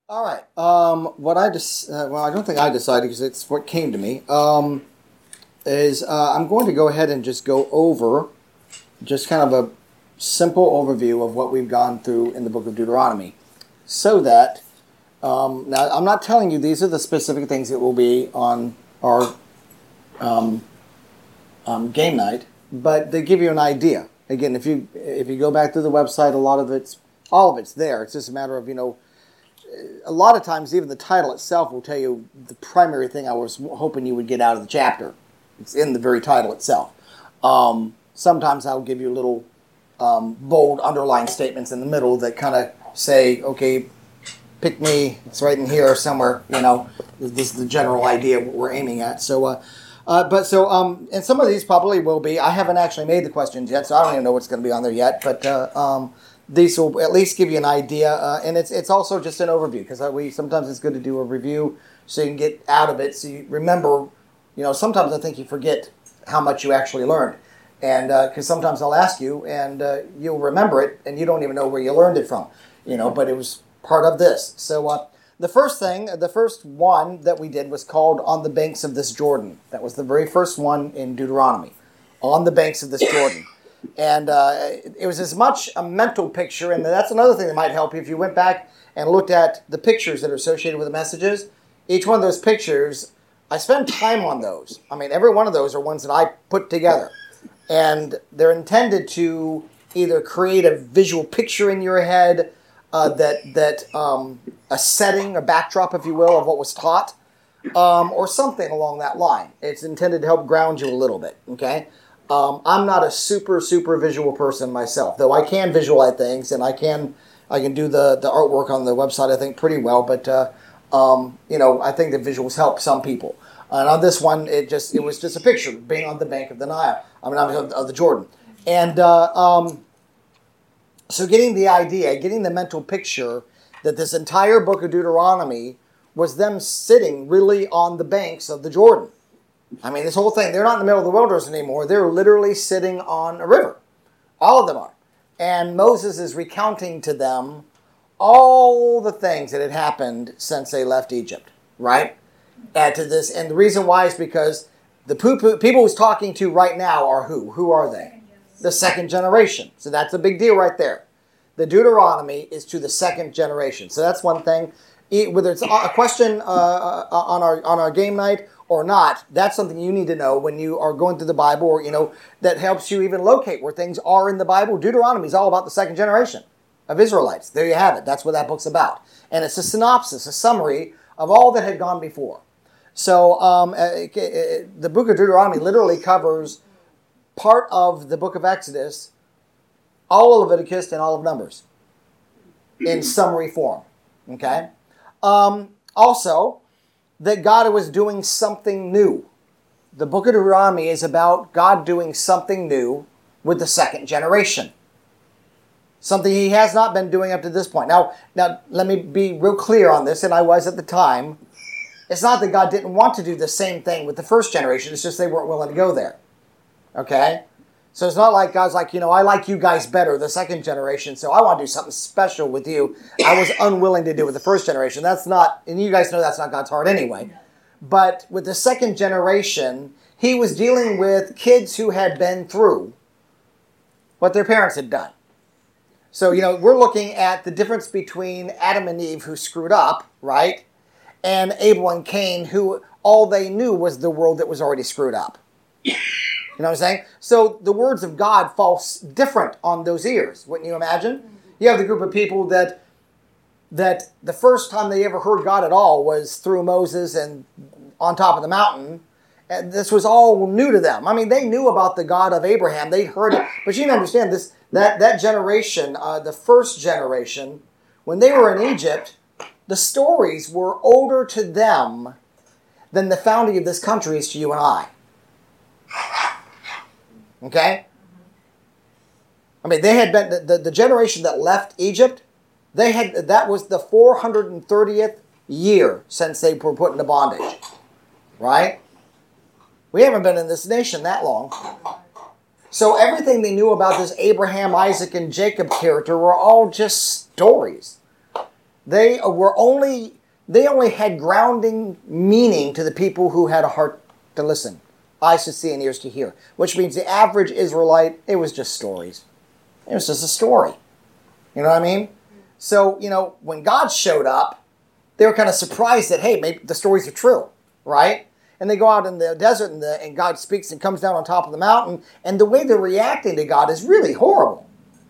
All right. What I just well, I don't think I decided because it's what came to me. Is I'm going to go ahead and just go over just kind of a simple overview of what we've gone through in the book of Deuteronomy, so that now I'm not telling you these are the specific things that will be on our game night, but they give you an idea. Again, if you go back to the website, all of it's there. It's just a matter of a lot of times even the title itself will tell you the primary thing I was hoping you would get out of the chapter. It's in the very title itself. Sometimes I'll give you little bold underlined statements in the middle that kind of say, okay, pick me. It's right in here somewhere. This is the general idea of what we're aiming at. And some of these probably will be. I haven't actually made the questions yet, so I don't even know what's going to be on there yet. But these will at least give you an idea, and it's also just an overview because sometimes it's good to do a review so you can get out of it, so you remember. Sometimes I think you forget how much you actually learned, and because sometimes I'll ask you and you'll remember it and you don't even know where you learned it from, but it was part of this. So the first one that we did was called "On the Banks of this Jordan." That was the very first one in Deuteronomy, on the banks of this Jordan. And it was as much a mental picture, and that's another thing that might help you if you went back and looked at the pictures that are associated with the messages. Each one of those pictures, I spend time on those. I mean, every one of those are ones that I put together. And they're intended to either create a visual picture in your head, a setting, a backdrop, if you will, of what was taught, or something along that line. It's intended to help ground you a little bit, okay? I'm not a super visual person myself, though I can visualize things and I can do the artwork on the website, I think, pretty well. But I think the visuals help some people. And on this one, it was just a picture being on the bank of the Nile. Of the Jordan, and so getting the idea, getting the mental picture that this entire book of Deuteronomy was them sitting really on the banks of the Jordan. I mean, this whole thing, they're not in the middle of the wilderness anymore. They're literally sitting on a river. All of them are. And Moses is recounting to them all the things that had happened since they left Egypt, right? And the reason why is because the people he's talking to right now are who? Who are they? The second generation. So that's a big deal right there. The Deuteronomy is to the second generation. So that's one thing. Whether it's a question on our game night or not, that's something you need to know when you are going through the Bible, or that helps you even locate where things are in the Bible. Deuteronomy is all about the second generation of Israelites. There you have it. That's what that book's about. And it's a synopsis, a summary of all that had gone before. So the book of Deuteronomy literally covers part of the book of Exodus, all of Leviticus, and all of Numbers in summary form. Okay? Also, that God was doing something new. The book of Deuteronomy is about God doing something new with the second generation. Something he has not been doing up to this point. Now, let me be real clear on this, and I was at the time. It's not that God didn't want to do the same thing with the first generation. It's just they weren't willing to go there. Okay? So it's not like God's like, I like you guys better, the second generation, so I want to do something special with you. I was unwilling to do it with the first generation. That's not, and you guys know that's not God's heart anyway. But with the second generation, he was dealing with kids who had been through what their parents had done. So, we're looking at the difference between Adam and Eve, who screwed up, right? And Abel and Cain, who all they knew was the world that was already screwed up. You know what I'm saying? So the words of God fall different on those ears, wouldn't you imagine? You have the group of people that the first time they ever heard God at all was through Moses and on top of the mountain. And this was all new to them. I mean, they knew about the God of Abraham. They'd heard it. But you can understand this, that generation, the first generation, when they were in Egypt, the stories were older to them than the founding of this country is to you and I. Okay? I mean, they had been, the generation that left Egypt, that was the 430th year since they were put into bondage. Right? We haven't been in this nation that long. So everything they knew about this Abraham, Isaac, and Jacob character were all just stories. They only had grounding meaning to the people who had a heart to listen, eyes to see and ears to hear, which means the average Israelite, it was just stories. It was just a story. You know what I mean? So, when God showed up, they were kind of surprised that, hey, maybe the stories are true, right? And they go out in the desert and God speaks and comes down on top of the mountain, and the way they're reacting to God is really horrible.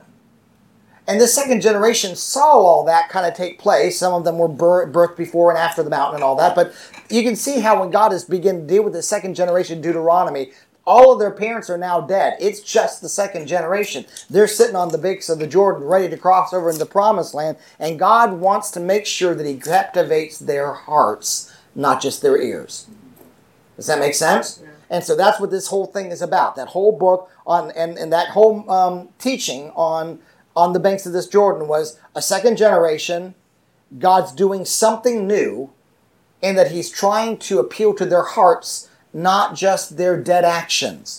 And the second generation saw all that kind of take place. Some of them were birthed before and after the mountain and all that. But you can see how when God is beginning to deal with the second generation Deuteronomy, all of their parents are now dead. It's just the second generation. They're sitting on the banks of the Jordan ready to cross over into the promised land. And God wants to make sure that he captivates their hearts, not just their ears. Does that make sense? Yeah. And so that's what this whole thing is about. That whole book and that whole teaching on the banks of this Jordan was a second generation. God's doing something new, and that he's trying to appeal to their hearts, not just their dead actions.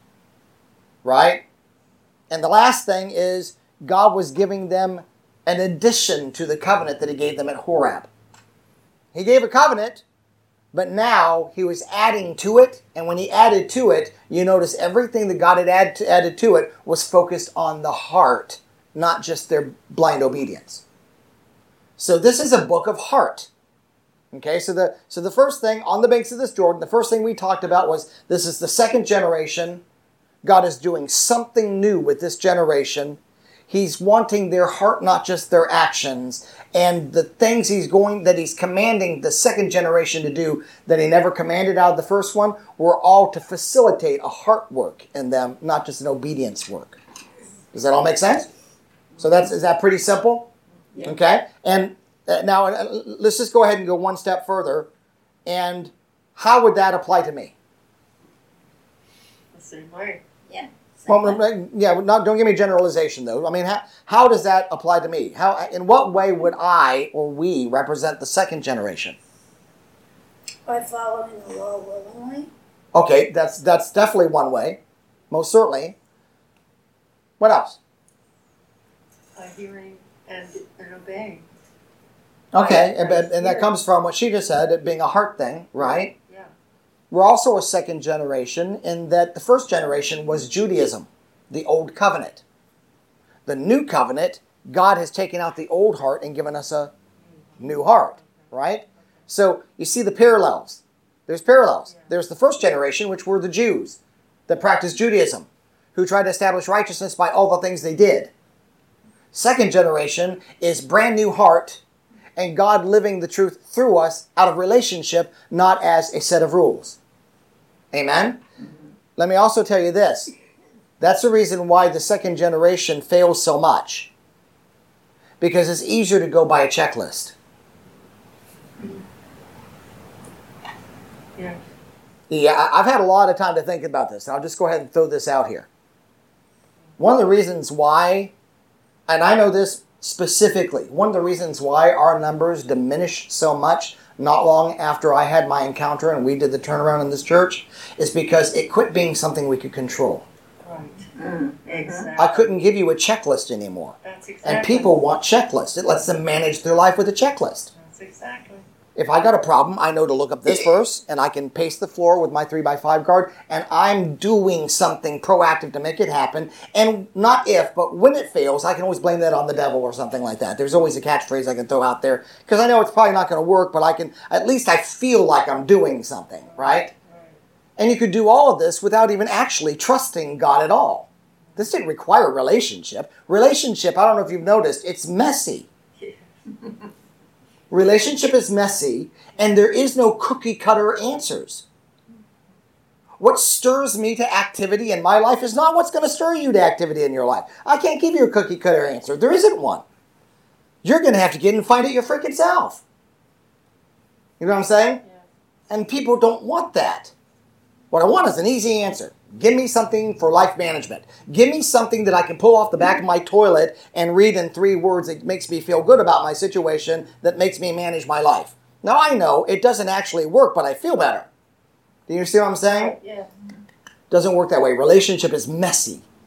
Right? And the last thing is God was giving them an addition to the covenant that he gave them at Horeb. He gave a covenant, but now he was adding to it. And when he added to it, you notice everything that God had added to it was focused on the heart, not just their blind obedience. So this is a book of heart. Okay, so the first thing on the banks of this Jordan, the first thing we talked about was this is the second generation. God is doing something new with this generation. He's wanting their heart, not just their actions. And the things that he's commanding the second generation to do that he never commanded out of the first one were all to facilitate a heart work in them, not just an obedience work. Does that all make sense? So is that pretty simple? Yeah. Okay. And now let's just go ahead and go one step further. And how would that apply to me? The same way. Yeah. Don't give me a generalization though. I mean, how does that apply to me? In what way would I or we represent the second generation? By following the law willingly. Okay, that's definitely one way, most certainly. What else? Hearing and obeying. Okay, and that comes from what she just said, it being a heart thing, right? Yeah. We're also a second generation in that the first generation was Judaism, the old covenant. The new covenant, God has taken out the old heart and given us a new heart, right? So you see the parallels. There's parallels. There's the first generation, which were the Jews that practiced Judaism, who tried to establish righteousness by all the things they did. Second generation is brand new heart and God living the truth through us out of relationship, not as a set of rules. Amen? Let me also tell you this. That's the reason why the second generation fails so much. Because it's easier to go by a checklist. Yeah, I've had a lot of time to think about this. I'll just go ahead and throw this out here. One of the reasons why, and I know this specifically, one of the reasons why our numbers diminished so much not long after I had my encounter and we did the turnaround in this church is because it quit being something we could control. Right. Exactly. I couldn't give you a checklist anymore. That's exactly. And people want checklists. It lets them manage their life with a checklist. That's exactly. If I got a problem, I know to look up this verse, and I can pace the floor with my 3x5 card, and I'm doing something proactive to make it happen. And not if, but when it fails, I can always blame that on the devil or something like that. There's always a catchphrase I can throw out there, because I know it's probably not going to work, but at least I feel like I'm doing something, right? And you could do all of this without even actually trusting God at all. This didn't require a relationship. Relationship, I don't know if you've noticed, it's messy. Relationship is messy, and there is no cookie-cutter answers. What stirs me to activity in my life is not what's going to stir you to activity in your life. I can't give you a cookie-cutter answer. There isn't one. You're going to have to get and find it your freaking self. You know what I'm saying? Yeah. And people don't want that. What I want is an easy answer. Give me something for life management. Give me something that I can pull off the back of my toilet and read in 3 words that makes me feel good about my situation, that makes me manage my life. Now I know it doesn't actually work, but I feel better. Do you see what I'm saying? Yeah. Doesn't work that way. Relationship is messy.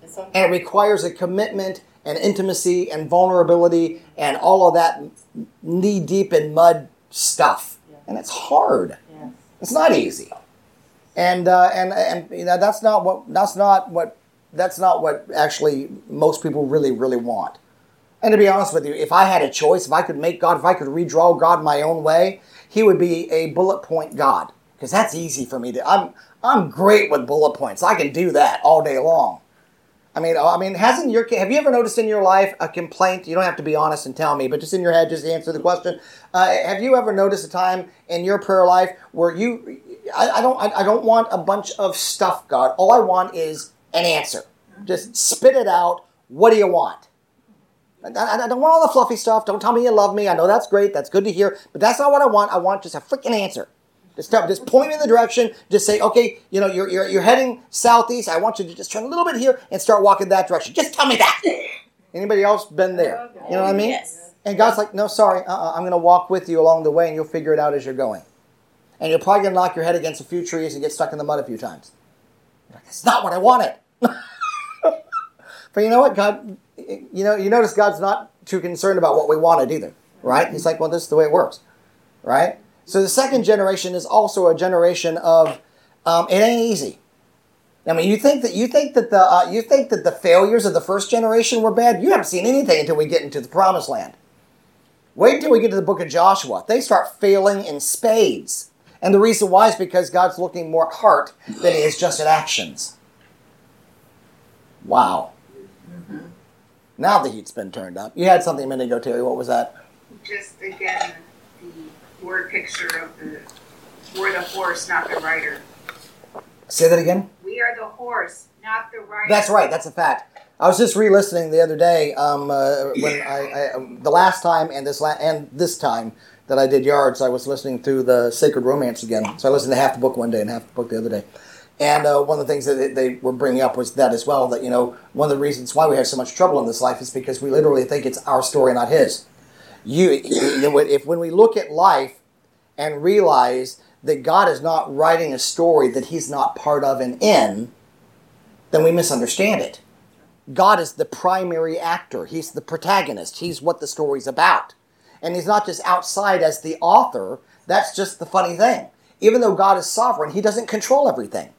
And it requires a commitment and intimacy and vulnerability and all of that knee-deep in mud stuff. Yeah. And it's hard. Yeah. It's not easy. And you know, that's not what actually most people really, really want. And to be honest with you, if I had a choice, if I could redraw God my own way, he would be a bullet point God. Because that's easy for me to. I'm great with bullet points. I can do that all day long. I mean, have you ever noticed in your life a complaint? You don't have to be honest and tell me, but just in your head, just answer the question. Have you ever noticed a time in your prayer life where I don't want a bunch of stuff, God. All I want is an answer. Just spit it out. What do you want? I don't want all the fluffy stuff. Don't tell me you love me. I know that's great. That's good to hear. But that's not what I want. I want just a freaking answer. Just point me in the direction. Just say, okay, you know, you're heading southeast. I want you to just turn a little bit here and start walking that direction. Just tell me that. Anybody else been there? You know what I mean? Yes. And God's like, no, sorry. I'm going to walk with you along the way, and you'll figure it out as you're going. And you're probably going to knock your head against a few trees and get stuck in the mud a few times. That's not what I wanted. But you know what? God, you notice God's not too concerned about what we wanted either, right? He's like, well, this is the way it works, right? So the second generation is also a generation of it ain't easy. I mean, you think that the failures of the first generation were bad? You haven't seen anything until we get into the Promised Land. Wait until we get to the book of Joshua. They start failing in spades. And the reason why is because God's looking more at heart than he is just at actions. Wow. Mm-hmm. Now the heat's been turned up. You had something a minute ago, Terry. What was that? Just again, the word picture of we're the horse, not the rider. Say that again? We are the horse, not the rider. That's right. That's a fact. I was just re-listening the other day when I the last time and this time that I did yards, I was listening through the Sacred Romance again. So I listened to half the book one day and half the book the other day. And one of the things that they were bringing up was that as well, that, you know, one of the reasons why we have so much trouble in this life is because we literally think it's our story, not his. When we look at life and realize that God is not writing a story that he's not part of and in, then we misunderstand it. God is the primary actor. He's the protagonist. He's what the story's about. And he's not just outside as the author. That's just the funny thing. Even though God is sovereign, he doesn't control everything.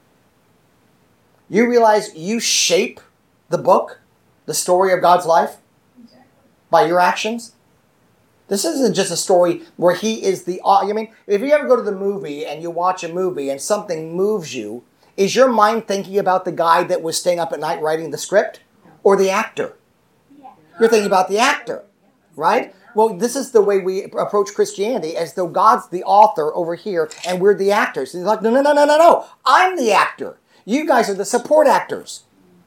You realize you shape the book, the story of God's life, by your actions? This isn't just a story where he is the... I mean, if you ever go to the movie and you watch a movie and something moves you, is your mind thinking about the guy that was staying up at night writing the script? Or the actor? Yeah. You're thinking about the actor, right? Well, this is the way we approach Christianity, as though God's the author over here and we're the actors. And he's like, no. I'm the actor. You guys are the support actors.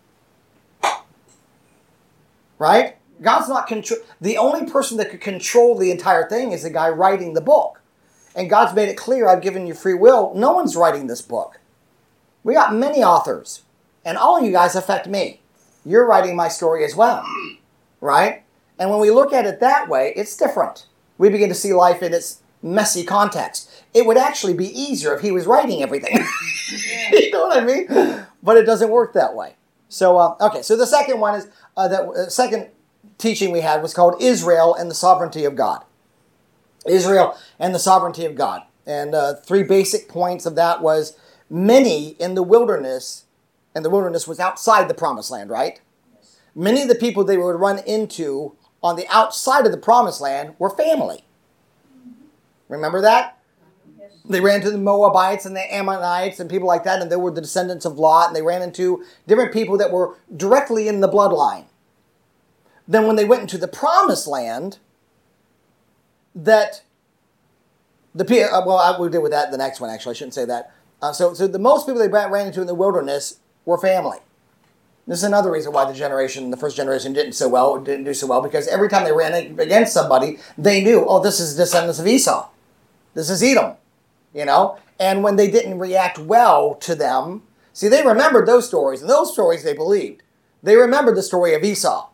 Right? God's not control. The only person that could control the entire thing is the guy writing the book. And God's made it clear, I've given you free will. No one's writing this book. We got many authors. And all of you guys affect me. You're writing my story as well. Right? And when we look at it that way, it's different. We begin to see life in its messy context. It would actually be easier if he was writing everything. You know what I mean? But it doesn't work that way. So, okay. So the second one is, second teaching we had was called Israel and the Sovereignty of God. Israel and the Sovereignty of God. And 3 basic points of that was many in the wilderness, and the wilderness was outside the Promised Land, right? Yes. Many of the people they would run into on the outside of the Promised Land were family. Remember that? Yes. They ran into the Moabites and the Ammonites and people like that, and they were the descendants of Lot, and they ran into different people that were directly in the bloodline. Then when they went into the Promised Land, that the we'll deal with that in the next one, actually. I shouldn't say that. So the most people they ran into in the wilderness were family. This is another reason why the first generation didn't do so well, because every time they ran against somebody, they knew, oh, this is descendants of Esau. This is Edom, you know? And when they didn't react well to them, see, they remembered those stories, and those stories they believed. They remembered the story of Esau.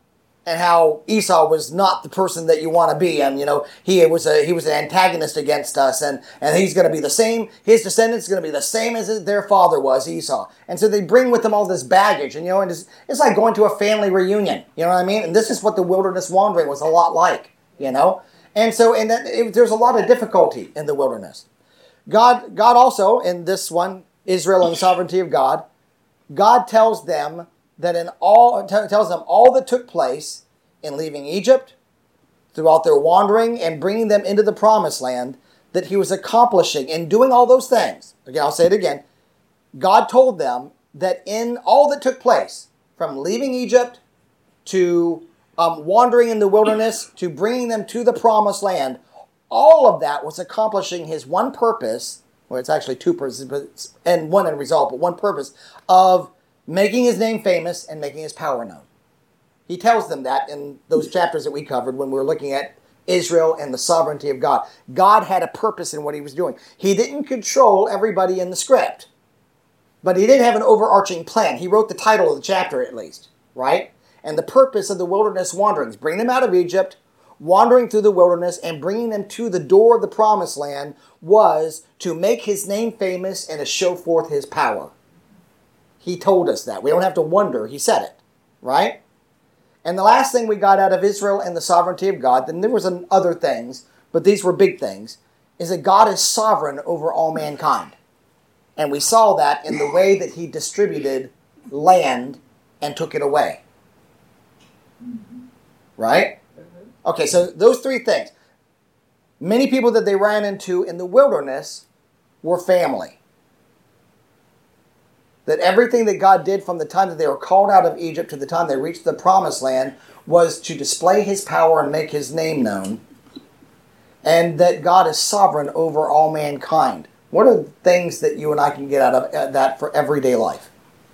and how Esau was not the person that you want to be, and he was an antagonist against us, and he's going to be the same. His descendants are going to be the same as their father was, Esau. And so they bring with them all this baggage, and it's like going to a family reunion. You know what I mean? And this is what the wilderness wandering was a lot like. And so there's a lot of difficulty in the wilderness. God also in this one, Israel and the sovereignty of God, God tells them all that took place in leaving Egypt, throughout their wandering and bringing them into the promised land, that he was accomplishing in doing all those things. Again, I'll say it again. God told them that in all that took place, from leaving Egypt to wandering in the wilderness to bringing them to the promised land, all of that was accomplishing his one purpose. Well, it's actually two purposes, and one end result, but one purpose of making his name famous and making his power known. He tells them that in those chapters that we covered when we were looking at Israel and the sovereignty of God. God had a purpose in what he was doing. He didn't control everybody in the script, but he did have an overarching plan. He wrote the title of the chapter at least, right? And the purpose of the wilderness wanderings, bring them out of Egypt, wandering through the wilderness and bringing them to the door of the promised land, was to make his name famous and to show forth his power. He told us that. We don't have to wonder. He said it, right? And the last thing we got out of Israel and the sovereignty of God, then there was other things, but these were big things, is that God is sovereign over all mankind. And we saw that in the way that he distributed land and took it away. Right? Okay, so those three things. Many people that they ran into in the wilderness were family. That everything that God did from the time that they were called out of Egypt to the time they reached the promised land was to display his power and make his name known. And that God is sovereign over all mankind. What are the things that you and I can get out of that for everyday life?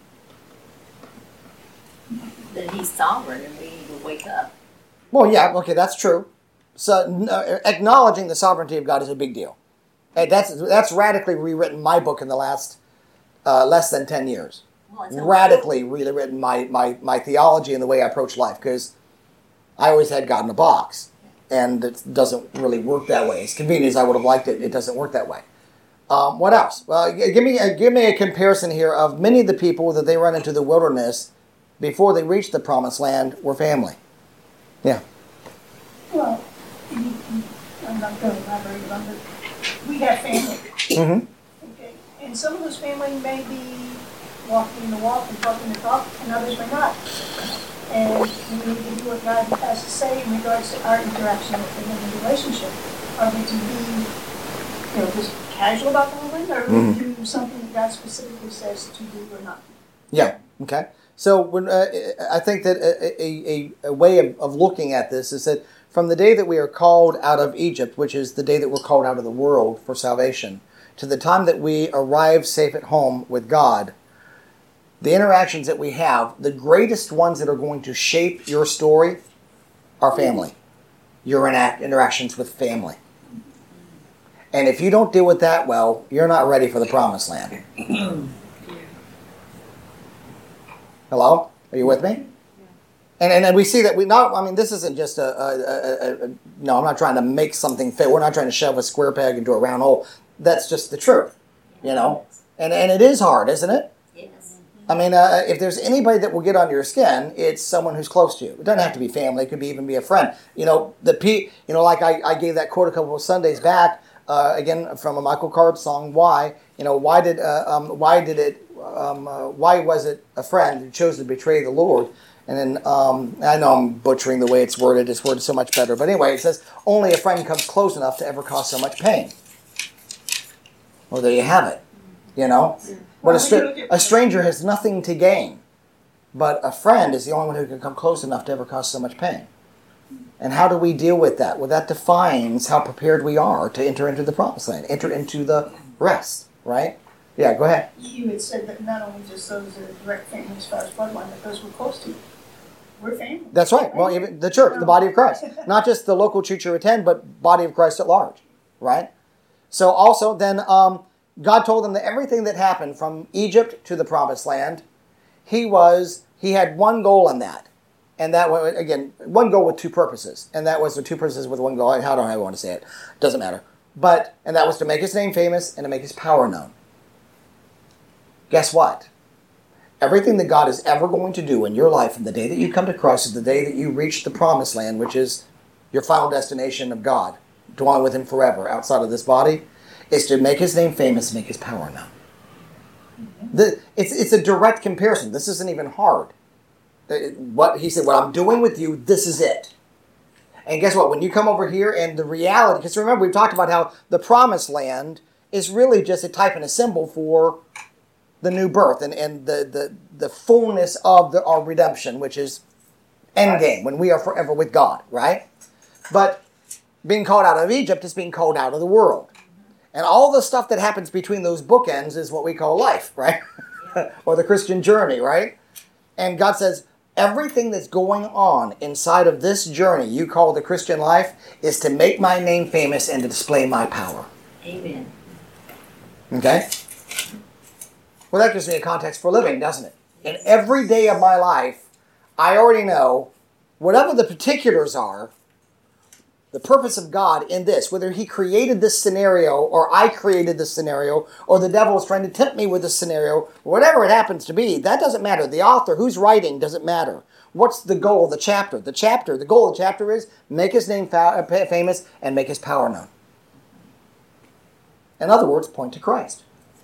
That he's sovereign and we need to wake up. Well, yeah, okay, that's true. So acknowledging the sovereignty of God is a big deal. Hey, that's radically rewritten my book in the last less than 10 years. Well, radically rewritten my theology and the way I approach life, because I always had God in a box, and it doesn't really work that way. As convenient as I would have liked it, it doesn't work that way. What else? Give me a comparison here of many of the people that they run into the wilderness before they reached the promised land were family. Yeah. Well, I'm not going to elaborate on it. We have family. Mm-hmm. Okay. And some of those family may be walking the walk and talking the talk, and others may not. And we need to do what God has to say in regards to our interaction with them in the relationship. Are we to be, just casual about the whole thing, or are we to do something that God specifically says to do or not to do? Yeah. Okay. So when I think that a way of looking at this is that from the day that we are called out of Egypt, which is the day that we're called out of the world for salvation, to the time that we arrive safe at home with God, the interactions that we have, the greatest ones that are going to shape your story are family. Your interactions with family. And if you don't deal with that well, you're not ready for the promised land. Hello? Are you with me? And we see that this isn't just no, I'm not trying to make something fit. We're not trying to shove a square peg into a round hole. That's just the truth, And it is hard, isn't it? Yes. I mean, if there's anybody that will get under your skin, it's someone who's close to you. It doesn't have to be family. It could even be a friend. Like I gave that quote a couple of Sundays back, again from a Michael Card song. Why was it a friend who chose to betray the Lord? And then, I know I'm butchering the way it's worded. It's worded so much better. But anyway, it says, only a friend comes close enough to ever cause so much pain. Well, there you have it. But a stranger has nothing to gain. But a friend is the only one who can come close enough to ever cause so much pain. And how do we deal with that? Well, that defines how prepared we are to enter into the promised land, enter into the rest, right? Yeah, go ahead. You had said that not only just those that are direct family as far as bloodline, but those we're close to. We're family. That's right. Well, even the church, the body of Christ. Not just the local church you attend, but body of Christ at large, right? So also then God told them that everything that happened from Egypt to the promised land, he had one goal in that. And that was, again, one goal with two purposes. And that was the two purposes with one goal. How do I want to say it? Doesn't matter. And that was to make his name famous and to make his power known. Guess what? Everything that God is ever going to do in your life from the day that you come to Christ is the day that you reach the promised land, which is your final destination of God, dwelling with him forever outside of this body, is to make his name famous and make his power known. It's a direct comparison. This isn't even hard. What he said, what I'm doing with you, this is it. And guess what? When you come over here and the reality, because remember we've talked about how the promised land is really just a type and a symbol for the new birth and the fullness of our redemption, which is endgame, when we are forever with God, right? But being called out of Egypt is being called out of the world. And all the stuff that happens between those bookends is what we call life, right? Or the Christian journey, right? And God says, everything that's going on inside of this journey you call the Christian life is to make my name famous and to display my power. Amen. Okay? Well, that gives me a context for living, doesn't it? In every day of my life, I already know, whatever the particulars are, the purpose of God in this, whether he created this scenario or I created this scenario or the devil is trying to tempt me with this scenario, whatever it happens to be, that doesn't matter. The author, who's writing, doesn't matter. What's the goal of the chapter? The goal of the chapter is make his name famous and make his power known. In other words, point to Christ.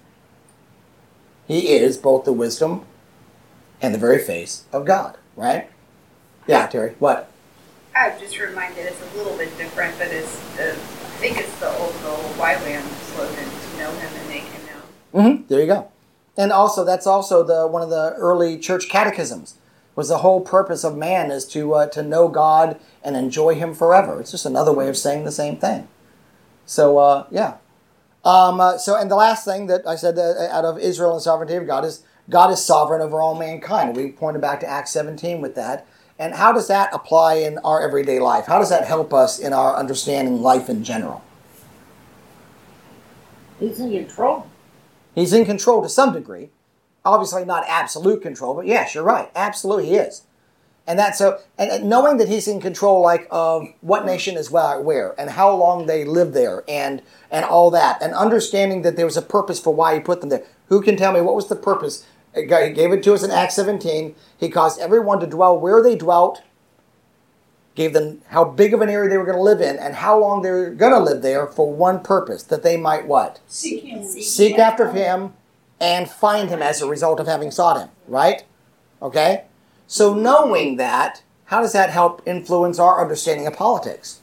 He is both the wisdom and the very face of God, right? Yeah, Terry, what? I'm just reminded it's a little bit different, but I think it's the old YWAM slogan, to know him and make him known. There you go. And also, that's also one of the early church catechisms, was the whole purpose of man is to know God and enjoy him forever. It's just another way of saying the same thing. So, yeah. And the last thing that I said out of Israel and sovereignty of God is sovereign over all mankind. We pointed back to Acts 17 with that. And how does that apply in our everyday life? How does that help us in our understanding life in general? He's in control. He's in control to some degree. Obviously not absolute control, but yes, you're right. Absolutely he is. And knowing that he's in control of what nation is where and how long they live there and all that, and understanding that there was a purpose for why he put them there. Who can tell me what was the purpose? He gave it to us in Acts 17. He caused everyone to dwell where they dwelt, gave them how big of an area they were going to live in and how long they were going to live there for one purpose, that they might what? Seek him. Seek after him and find him as a result of having sought him, right? Okay? So knowing that, how does that help influence our understanding of politics?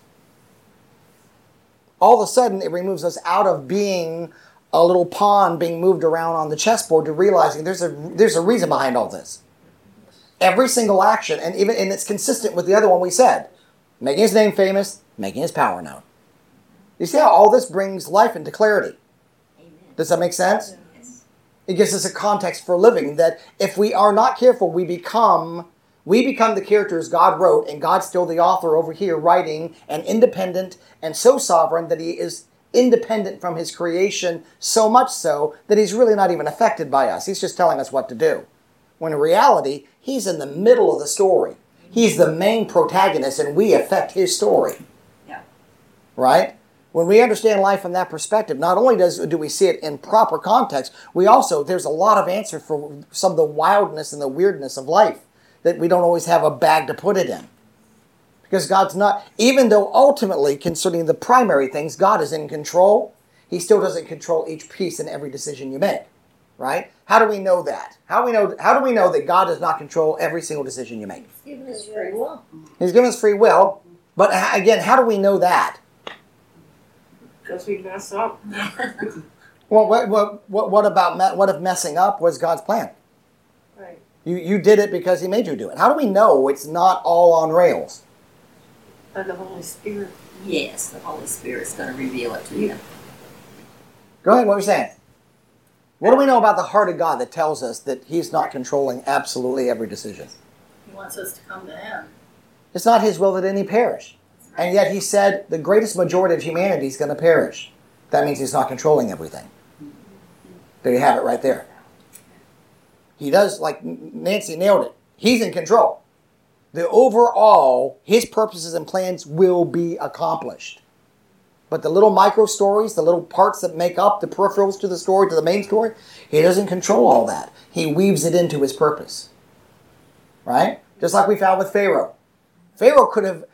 All of a sudden, it removes us out of being a little pawn being moved around on the chessboard to realizing there's a reason behind all this. Every single action, and it's consistent with the other one we said. Making his name famous, making his power known. You see how all this brings life into clarity? Amen. Does that make sense? Yes. It gives us a context for living, that if we are not careful, we become the characters God wrote, and God's still the author over here writing, and independent and so sovereign that he is independent from his creation, so much so that he's really not even affected by us. He's just telling us what to do. When in reality, he's in the middle of the story. He's the main protagonist, and we affect his story. Yeah. Right? When we understand life from that perspective, not only do we see it in proper context, there's a lot of answer for some of the wildness and the weirdness of life that we don't always have a bag to put it in. Because God's not, even though ultimately concerning the primary things, God is in control, he still doesn't control each piece in every decision you make. Right? How do we know that? How do we know that God does not control every single decision you make? He's given us free will. He's given us free will, but again, how do we know that? Because we mess up. Well, what if messing up was God's plan? Right. You did it because he made you do it. How do we know it's not all on rails? By the Holy Spirit. Yes, the Holy Spirit's going to reveal it to you. Go ahead, what were you saying? What do we know about the heart of God that tells us that he's not controlling absolutely every decision? He wants us to come to him. It's not his will that any perish. And yet he said the greatest majority of humanity is going to perish. That means he's not controlling everything. There you have it right there. He does, like Nancy nailed it. He's in control. the overall, his purposes and plans will be accomplished. But the little micro stories, the little parts that make up the peripherals to the story, to the main story, he doesn't control all that. He weaves it into his purpose. Right? Just like we found with Pharaoh. Israel could have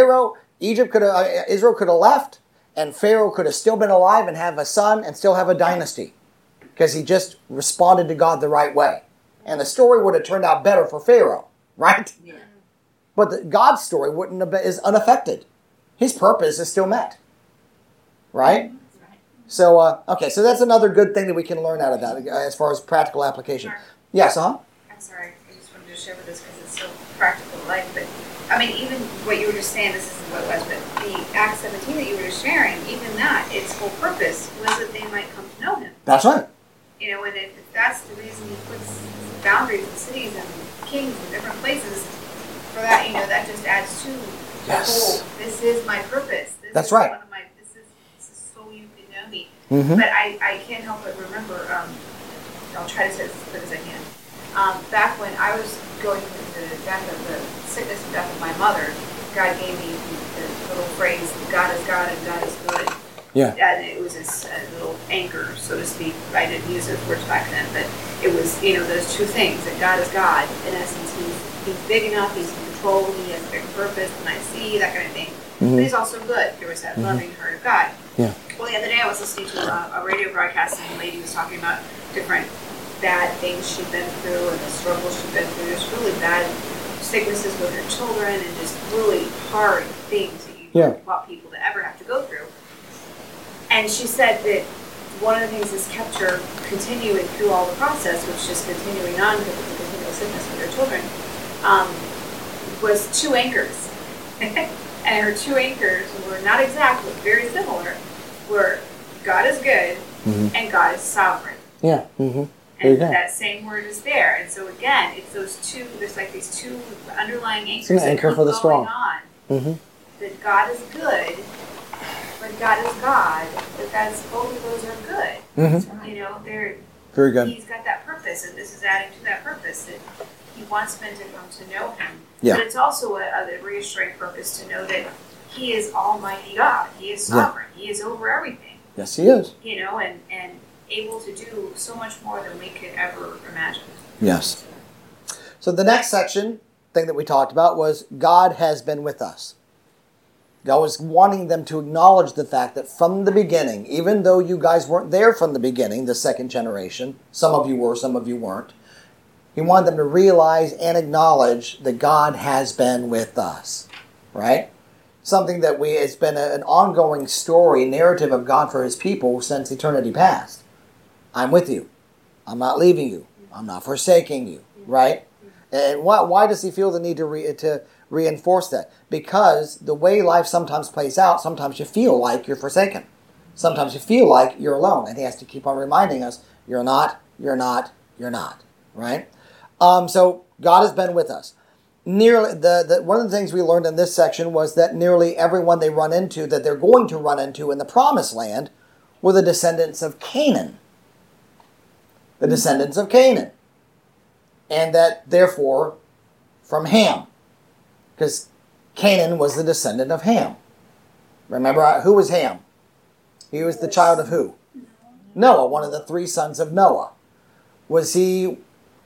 left, and Pharaoh could have still been alive and have a son and still have a dynasty. Because he just responded to God the right way. And the story would have turned out better for Pharaoh. Right? Yeah. But God's story is unaffected. His purpose is still met. Right? So, okay, so that's another good thing that we can learn out of that as far as practical application. Yes, I'm sorry, I just wanted to share with this because it's so practical in life. But, I mean, even what you were just saying, this isn't what it was, but the Acts 17 that you were just sharing, even that, its whole purpose was that they might come to know him. That's right. You know, and if that's the reason he puts boundaries and cities and kings in different places, for that, you know, that just adds to the whole, this is my purpose. That's right. One of my, this is so you can know me. Mm-hmm. But I can't help but remember, I'll try to say this as quick as I can. Back when I was going through the sickness and death of my mother, God gave me the little phrase, God is God and God is good. Yeah. And it was this little anchor, so to speak. I didn't use those words back then, but it was, you know, those two things, that God is God. In essence, he's big enough, he's in control, he has a big purpose, and I see, that kind of thing. Mm-hmm. But he's also good. There was that loving heart of God. Yeah. Well, the other day I was listening to a radio broadcast, and the lady was talking about different bad things she'd been through and the struggles she'd been through. Just really bad sicknesses with her children and just really hard things that you don't want people to ever have to go through. And she said that one of the things that's kept her continuing through all the process, which is continuing on because of the continual sickness with her children, was two anchors. And her two anchors were not exact, but very similar, were God is good and God is sovereign. Yeah. Mm-hmm. And that same word is there. And so again, it's those two, there's like these two underlying anchors an anchor that for the keep strong. going on. Mm-hmm. That God is good, but God is God, but both of those are good. Mm-hmm. You know, they're very good. He's got that purpose, and this is adding to that purpose, that he wants men to come to know him. Yeah. But it's also a reassuring purpose to know that he is Almighty God. He is sovereign. He is over everything. Yes, he is. You know, and able to do so much more than we could ever imagine. Yes. So the next thing that we talked about was God has been with us. God was wanting them to acknowledge the fact that from the beginning, even though you guys weren't there from the beginning, the second generation, some of you were, some of you weren't, he wanted them to realize and acknowledge that God has been with us, right? Something that it's been an ongoing story, narrative of God for his people since eternity past. I'm with you. I'm not leaving you. I'm not forsaking you, right? And why does he feel the need to reinforce that? Because the way life sometimes plays out, sometimes you feel like you're forsaken. Sometimes you feel like you're alone. And he has to keep on reminding us, you're not, right? So God has been with us. Nearly one of the things we learned in this section was that nearly everyone they run into, that they're going to run into in the promised land, were the descendants of Canaan. The descendants of Canaan. And that, therefore, from Ham. Because Canaan was the descendant of Ham. Remember, who was Ham? He was the child of who? Noah, one of the three sons of Noah. Was he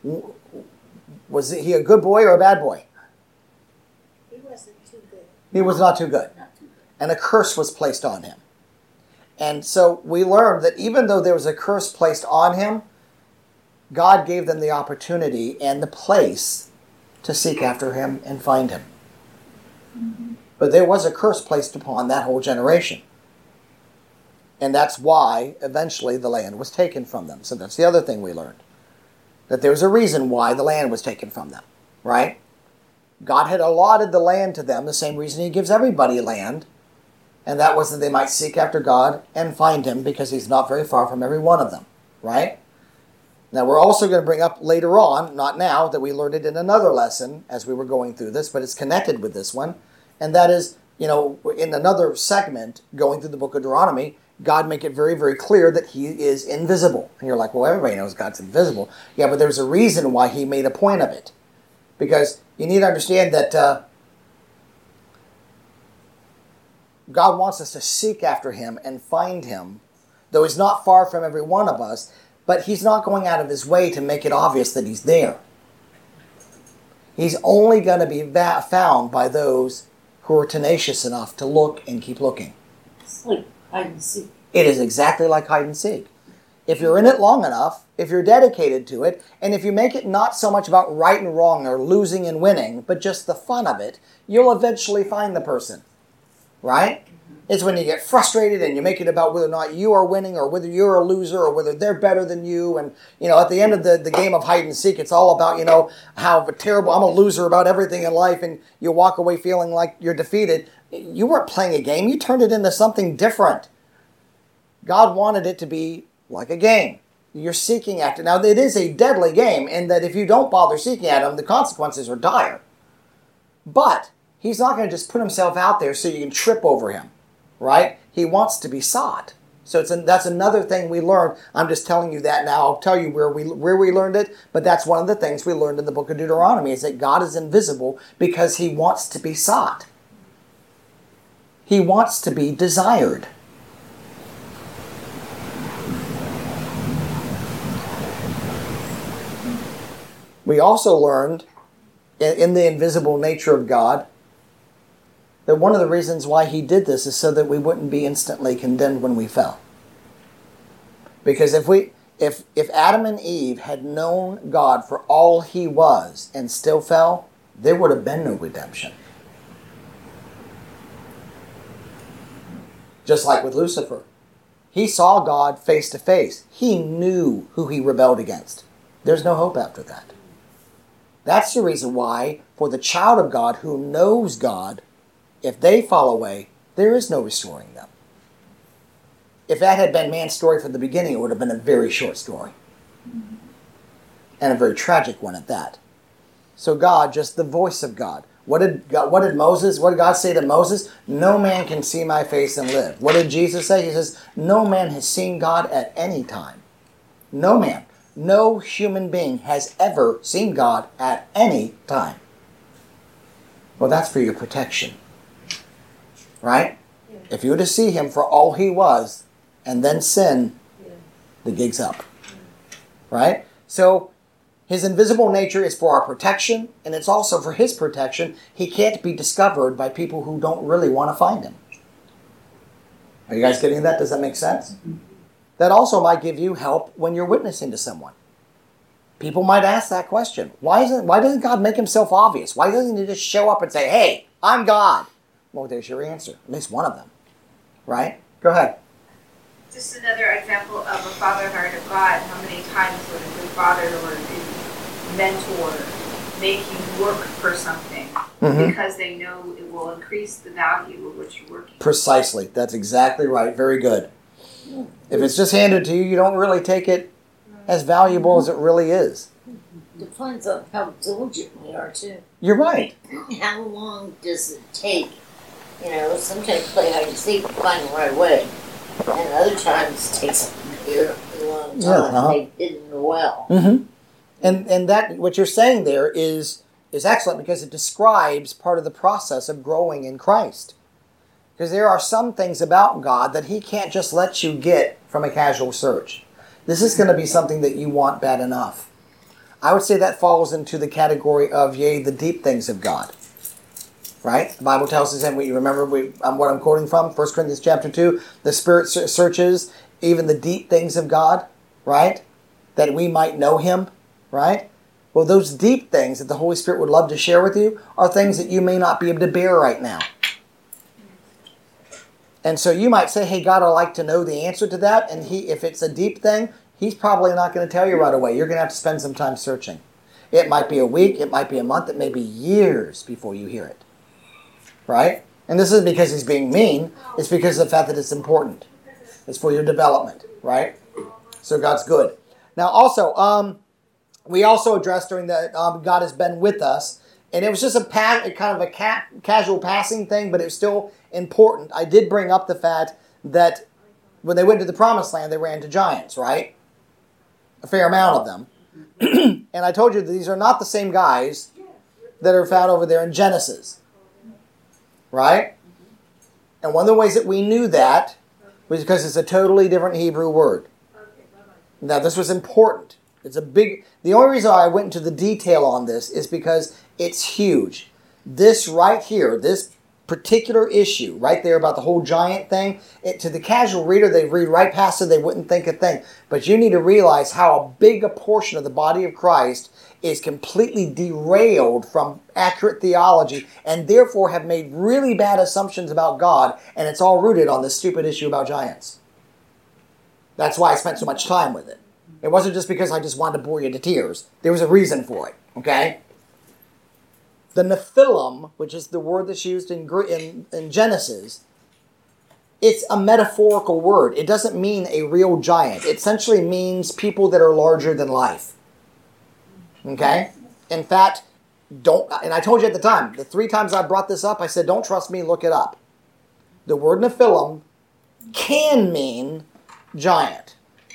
a good boy or a bad boy? He wasn't too good. He was not too good. And a curse was placed on him. And so we learned that even though there was a curse placed on him, God gave them the opportunity and the place to seek after him and find him. Mm-hmm. But there was a curse placed upon that whole generation. And that's why eventually the land was taken from them. So that's the other thing we learned. That there was a reason why the land was taken from them, right? God had allotted the land to them, the same reason he gives everybody land. And that was that they might seek after God and find him, because he's not very far from every one of them, right? Now, we're also going to bring up later on, not now, that we learned it in another lesson as we were going through this, but it's connected with this one. And that is, in another segment, going through the book of Deuteronomy, God make it very, very clear that he is invisible. And you're like, well, everybody knows God's invisible. Yeah, but there's a reason why he made a point of it. Because You need to understand that God wants us to seek after Him and find Him, though He's not far from every one of us, but He's not going out of His way to make it obvious that He's there. He's only going to be found by those who are tenacious enough to look and keep looking. It's like hide and seek. It is exactly like hide and seek. If you're in it long enough, if you're dedicated to it, and if you make it not so much about right and wrong or losing and winning, but just the fun of it, you'll eventually find the person. Right? It's when you get frustrated and you make it about whether or not you are winning or whether you're a loser or whether they're better than you. And, at the end of the game of hide and seek, it's all about, how terrible, I'm a loser about everything in life, and you walk away feeling like you're defeated. You weren't playing a game. You turned it into something different. God wanted it to be like a game. You're seeking after. Now, it is a deadly game in that if you don't bother seeking at Him, the consequences are dire. But He's not going to just put Himself out there so you can trip over Him, right? He wants to be sought. So that's another thing we learned. I'm just telling you that now. I'll tell you where we learned it, but that's one of the things we learned in the book of Deuteronomy is that God is invisible because He wants to be sought. He wants to be desired. We also learned in the invisible nature of God that one of the reasons why He did this is so that we wouldn't be instantly condemned when we fell. Because if Adam and Eve had known God for all He was and still fell, there would have been no redemption. Just like with Lucifer. He saw God face to face. He knew who he rebelled against. There's no hope after that. That's the reason why, for the child of God who knows God, if they fall away, there is no restoring them. If that had been man's story from the beginning, it would have been a very short story. And a very tragic one at that. So God, just the voice of God. What did God say to Moses? No man can see my face and live. What did Jesus say? He says, no man has seen God at any time. No man. No human being has ever seen God at any time. Well, that's for your protection. Right? Yeah. If you were to see Him for all He was and then sin, the gig's up. Right? So, His invisible nature is for our protection, and it's also for His protection. He can't be discovered by people who don't really want to find Him. Are you guys getting that? Does that make sense? That also might give you help when you're witnessing to someone. People might ask that question. Why doesn't God make Himself obvious? Why doesn't He just show up and say, hey, I'm God? Well, there's your answer. At least one of them. Right? Go ahead. Just another example of a father heart of God. How many times would a good father or a good mentor make you work for something because they know it will increase the value of what you're working for? Precisely. That's exactly right. Very good. If it's just handed to you, you don't really take it as valuable as it really is. Depends on how diligent we are, too. You're right. How long does it take? Sometimes play hide and seek and find it right away. And other times it takes a very long time. They've hidden well. Mm-hmm. And that what you're saying there is excellent because it describes part of the process of growing in Christ. Because there are some things about God that He can't just let you get from a casual search. This is going to be something that you want bad enough. I would say that falls into the category of, yea, the deep things of God. Right? The Bible tells us, and we remember what I'm quoting from, 1 Corinthians chapter 2, the Spirit searches even the deep things of God, right? That we might know Him, right? Well, those deep things that the Holy Spirit would love to share with you are things that you may not be able to bear right now. And so you might say, hey, God, I'd like to know the answer to that. And if it's a deep thing, He's probably not going to tell you right away. You're going to have to spend some time searching. It might be a week, it might be a month, it may be years before you hear it. Right? And this isn't because He's being mean. It's because of the fact that it's important. It's for your development. Right? So God's good. Now also, we also addressed during the God has been with us. And it was just a kind of a casual passing thing, but it was still important. I did bring up the fact that when they went to the Promised Land, they ran into giants, right? A fair amount of them. And I told you that these are not the same guys that are found over there in Genesis. Right? And one of the ways that we knew that was because it's a totally different Hebrew word. Now, this was important. The only reason I went into the detail on this is because it's huge. This right here, this particular issue right there about the whole giant thing, to the casual reader, they read right past it, they wouldn't think a thing. But you need to realize how big a portion of the body of Christ is completely derailed from accurate theology and therefore have made really bad assumptions about God, and it's all rooted on this stupid issue about giants. That's why I spent so much time with it. It wasn't just because I just wanted to bore you to tears. There was a reason for it, okay? The Nephilim, which is the word that's used in Genesis, it's a metaphorical word. It doesn't mean a real giant. It essentially means people that are larger than life. Okay? In fact, and I told you at the time, the 3 times I brought this up, I said, don't trust me, look it up. The word Nephilim can mean giant.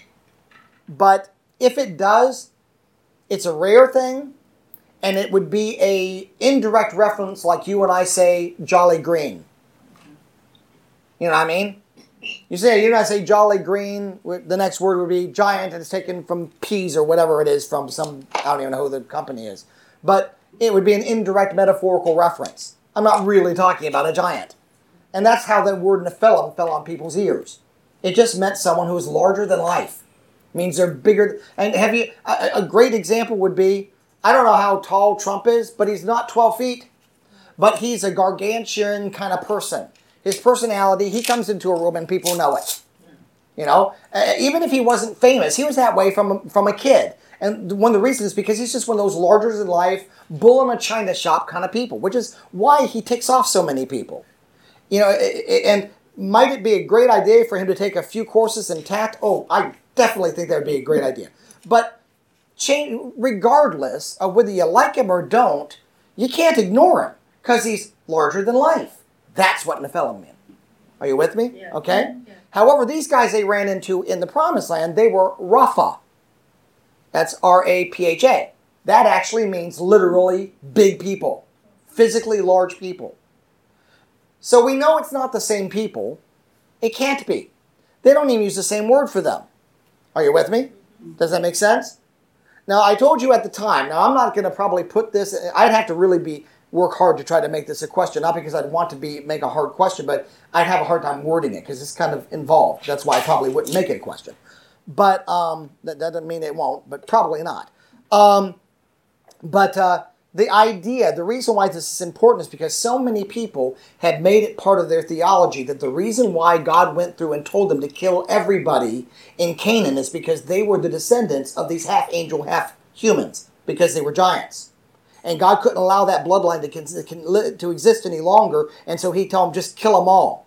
But if it does, it's a rare thing, and it would be a indirect reference like you and I say Jolly Green. You know what I mean? You know, I say Jolly Green, the next word would be giant, and it's taken from peas or whatever it is from some, I don't even know who the company is. But it would be an indirect metaphorical reference. I'm not really talking about a giant. And that's how the word Nephilim fell on people's ears. It just meant someone who was larger than life. It means they're bigger. And a great example would be, I don't know how tall Trump is, but he's not 12 feet. But he's a gargantuan kind of person. His personality, he comes into a room and people know it. You know, even if he wasn't famous, he was that way from a kid. And one of the reasons is because he's just one of those larger than life, bull in a china shop kind of people, which is why he ticks off so many people. You know, and might it be a great idea for him to take a few courses in tact? Oh, I definitely think that would be a great idea. But regardless of whether you like him or don't, you can't ignore him because he's larger than life. That's what Nephilim mean. Are you with me? Yeah. Okay? Yeah. However, these guys they ran into in the Promised Land, they were Rapha. That's R-A-P-H-A. That actually means literally big people. Physically large people. So we know it's not the same people. It can't be. They don't even use the same word for them. Are you with me? Does that make sense? Now, I told you at the time, now I'm not going to probably put this, I'd have to really work hard to try to make this a question, not because I'd want to make a hard question, but I'd have a hard time wording it because it's kind of involved. That's why I probably wouldn't make it a question. But that doesn't mean it won't, but probably not. The idea, the reason why this is important is because so many people had made it part of their theology that the reason why God went through and told them to kill everybody in Canaan is because they were the descendants of these half angel, half humans, because they were giants. And God couldn't allow that bloodline to exist any longer, and so he told them, just kill them all.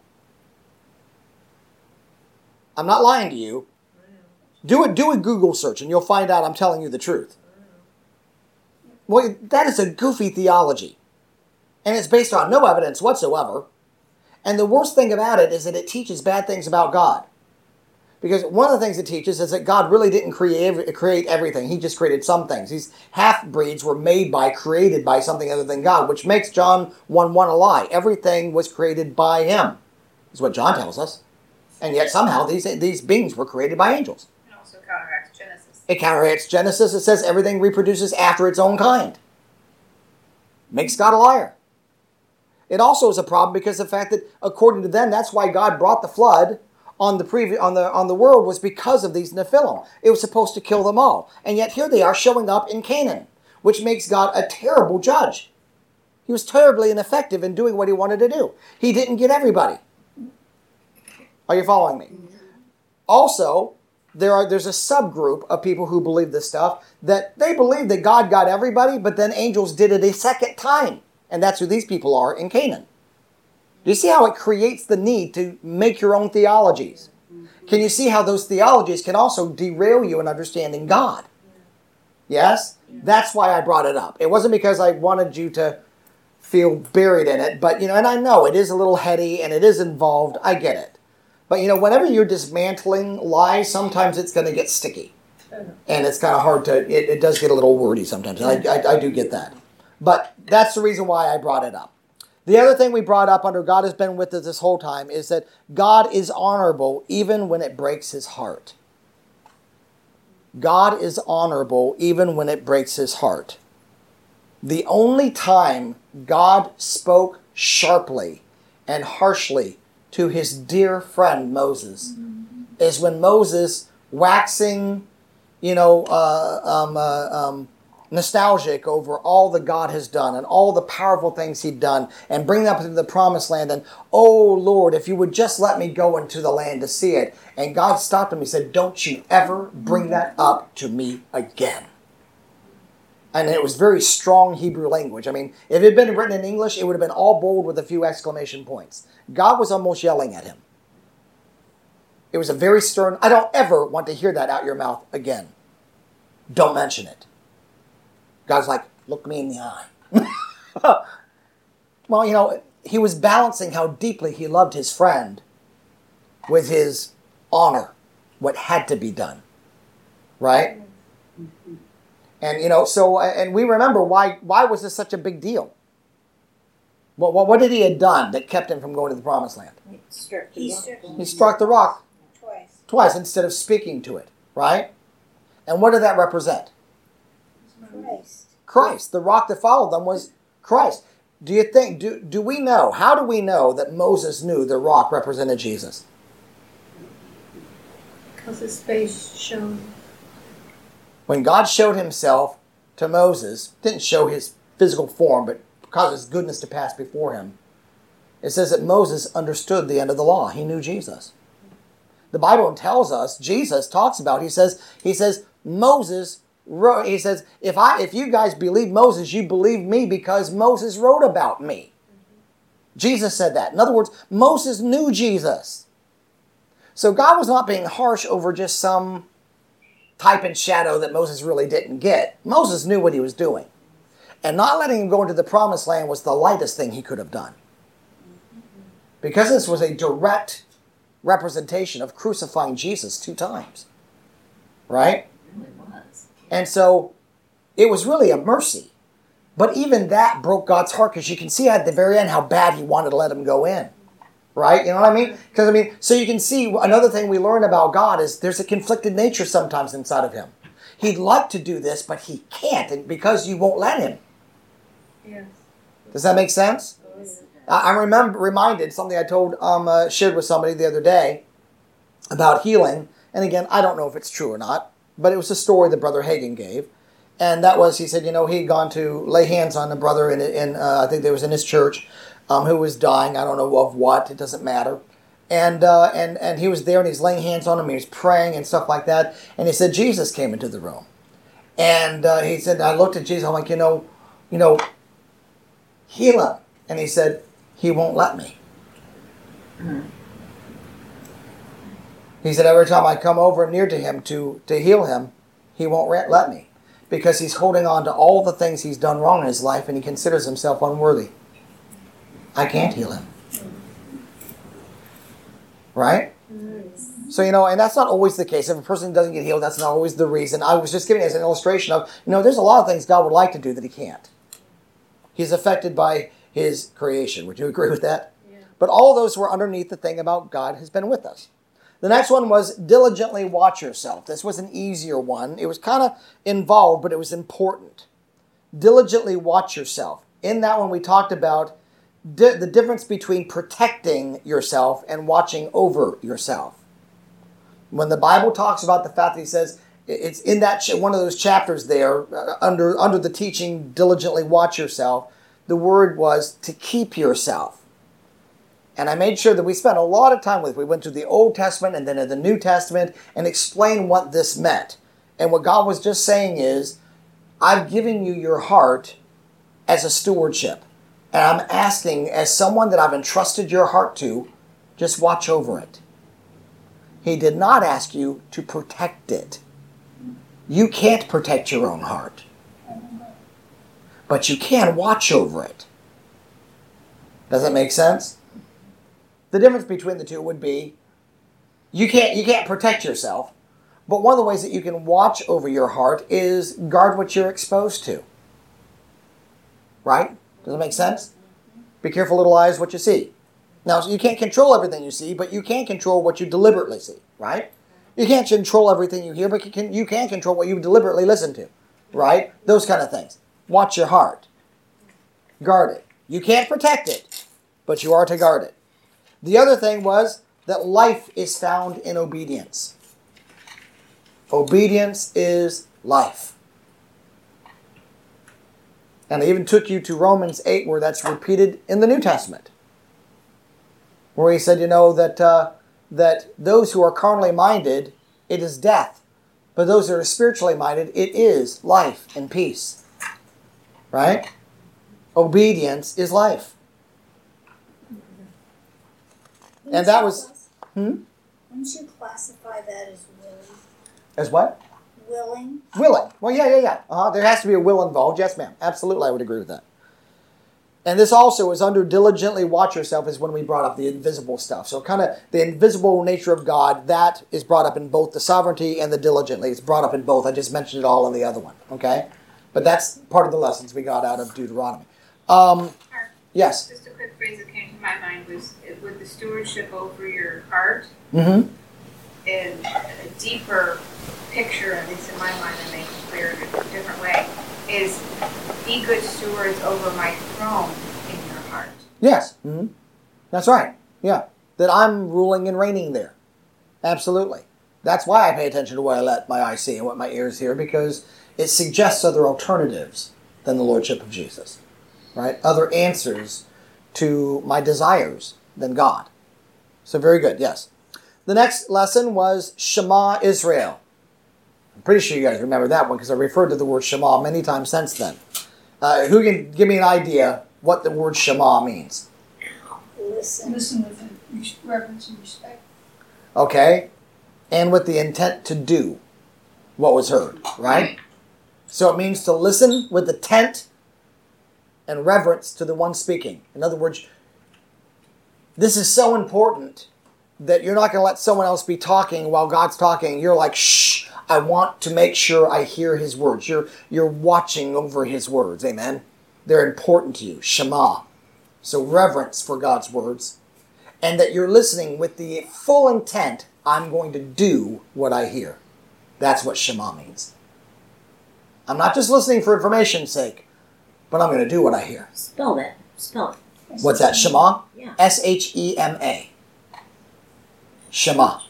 I'm not lying to you. Do a Google search, and you'll find out I'm telling you the truth. Well, that is a goofy theology. And it's based on no evidence whatsoever. And the worst thing about it is that it teaches bad things about God. Because one of the things it teaches is that God really didn't create everything. He just created some things. These half-breeds were created by something other than God, which makes John 1:1 a lie. Everything was created by him, is what John tells us. And yet somehow these beings were created by angels. It also counteracts Genesis. It counteracts Genesis. It says everything reproduces after its own kind. Makes God a liar. It also is a problem because of the fact that, according to them, that's why God brought the flood on the world was because of these Nephilim. It was supposed to kill them all. And yet here they are showing up in Canaan, which makes God a terrible judge. He was terribly ineffective in doing what he wanted to do. He didn't get everybody. Are you following me? Also, there's a subgroup of people who believe this stuff, that they believe that God got everybody, but then angels did it a second time. And that's who these people are in Canaan. Do you see how it creates the need to make your own theologies? Can you see how those theologies can also derail you in understanding God? Yes? That's why I brought it up. It wasn't because I wanted you to feel buried in it, but, and I know it is a little heady and it is involved. I get it. But, whenever you're dismantling lies, sometimes it's going to get sticky. And it's kind of hard to, it does get a little wordy sometimes. I do get that. But that's the reason why I brought it up. The other thing we brought up under God has been with us this whole time is that God is honorable even when it breaks his heart. God is honorable even when it breaks his heart. The only time God spoke sharply and harshly to his dear friend Moses is when Moses, waxing, nostalgic over all that God has done and all the powerful things he'd done and bring up into the promised land and, oh Lord, if you would just let me go into the land to see it. And God stopped him. He said, don't you ever bring that up to me again. And it was very strong Hebrew language. I mean, if it had been written in English, it would have been all bold with a few exclamation points. God was almost yelling at him. It was a very stern, I don't ever want to hear that out your mouth again. Don't mention it. God's like, look me in the eye. Well, he was balancing how deeply he loved his friend with his honor, what had to be done. Right? And, and we remember why was this such a big deal? Well, what did he have done that kept him from going to the promised land? He struck the rock twice instead of speaking to it. Right? And what did that represent? Christ. The rock that followed them was Christ. Do you think, do we know, how do we know that Moses knew the rock represented Jesus? Because his face shone. When God showed himself to Moses, didn't show his physical form, but caused his goodness to pass before him, it says that Moses understood the end of the law. He knew Jesus. The Bible tells us, Jesus talks about, he says, Moses wrote, he says, if you guys believe Moses, you believe me because Moses wrote about me. Jesus said that. In other words, Moses knew Jesus. So God was not being harsh over just some type and shadow that Moses really didn't get. Moses knew what he was doing. And not letting him go into the promised land was the lightest thing he could have done. Because this was a direct representation of crucifying Jesus 2 times. Right? And so it was really a mercy. But even that broke God's heart because you can see at the very end how bad he wanted to let him go in. Right? You know what I mean? Because, so you can see another thing we learn about God is there's a conflicted nature sometimes inside of him. He'd like to do this, but he can't because you won't let him. Yes. Does that make sense? I'm reminded something I shared with somebody the other day about healing. And again, I don't know if it's true or not, but it was a story that Brother Hagin gave. And that was, he said, he'd gone to lay hands on a brother in I think there was in his church, who was dying. I don't know of what. It doesn't matter. And he was there and he's laying hands on him. He was praying and stuff like that. And he said, Jesus came into the room. And he said, I looked at Jesus. I'm like, heal him. And he said, he won't let me. He said, every time I come over near to him to heal him, he won't let me. Because he's holding on to all the things he's done wrong in his life and he considers himself unworthy. I can't heal him. Right? So, and that's not always the case. If a person doesn't get healed, that's not always the reason. I was just giving it as an illustration of, there's a lot of things God would like to do that he can't. He's affected by his creation. Would you agree with that? Yeah. But all of those were underneath the thing about God has been with us. The next one was diligently watch yourself. This was an easier one. It was kind of involved, but it was important. Diligently watch yourself. In that one, we talked about the difference between protecting yourself and watching over yourself. When the Bible talks about the fact that he says, it's in that one of those chapters there, under the teaching, diligently watch yourself, the word was to keep yourself. And I made sure that we spent a lot of time with it. We went through the Old Testament and then in the New Testament and explained what this meant. And what God was just saying is, I've given you your heart as a stewardship. And I'm asking, as someone that I've entrusted your heart to, just watch over it. He did not ask you to protect it. You can't protect your own heart. But you can watch over it. Does that make sense? The difference between the two would be, you can't protect yourself, but one of the ways that you can watch over your heart is guard what you're exposed to. Right? Does that make sense? Be careful, little eyes, what you see. Now, you can't control everything you see, but you can control what you deliberately see, right? You can't control everything you hear, but you can control what you deliberately listen to, right? Those kind of things. Watch your heart. Guard it. You can't protect it, but you are to guard it. The other thing was that life is found in obedience. Obedience is life. And I even took you to Romans 8, where that's repeated in the New Testament. Where he said, that those who are carnally minded, it is death. But those that are spiritually minded, it is life and peace. Right? Obedience is life. And that was... Wouldn't you classify that as willing? As what? Willing. Willing. Well, yeah. There has to be a will involved. Yes, ma'am. Absolutely, I would agree with that. And this also is under diligently watch yourself is when we brought up the invisible stuff. So kind of the invisible nature of God, that is brought up in both the sovereignty and the diligently. It's brought up in both. I just mentioned it all in the other one. Okay? But that's part of the lessons we got out of Deuteronomy. Yes? Just a quick phrase that came to my mind was with the stewardship over your heart. Mm-hmm. And a deeper picture, at least in my mind, and make it clear in a different way, is be good stewards over my throne in your heart. Yes. Mm-hmm. That's right. Yeah. That I'm ruling and reigning there. Absolutely. That's why I pay attention to what I let my eyes see and what my ears hear, because it suggests other alternatives than the Lordship of Jesus. Right? Other answers to my desires than God. So very good. Yes. The next lesson was Shema Israel. I'm pretty sure you guys remember that one because I referred to the word Shema many times since then. Who can give me an idea what the word Shema means? Listen with reverence and respect. Okay. And with the intent to do what was heard, right? So it means to listen with intent and reverence to the one speaking. In other words, this is so important that you're not going to let someone else be talking while God's talking. You're like, shh, I want to make sure I hear his words. You're watching over his words. Amen? They're important to you. Shema. So reverence for God's words. And that you're listening with the full intent, I'm going to do what I hear. That's what Shema means. I'm not just listening for information's sake, but I'm going to do what I hear. Spell that. Spell it. What's that? Shema? Yeah. S-H-E-M-A. Shema.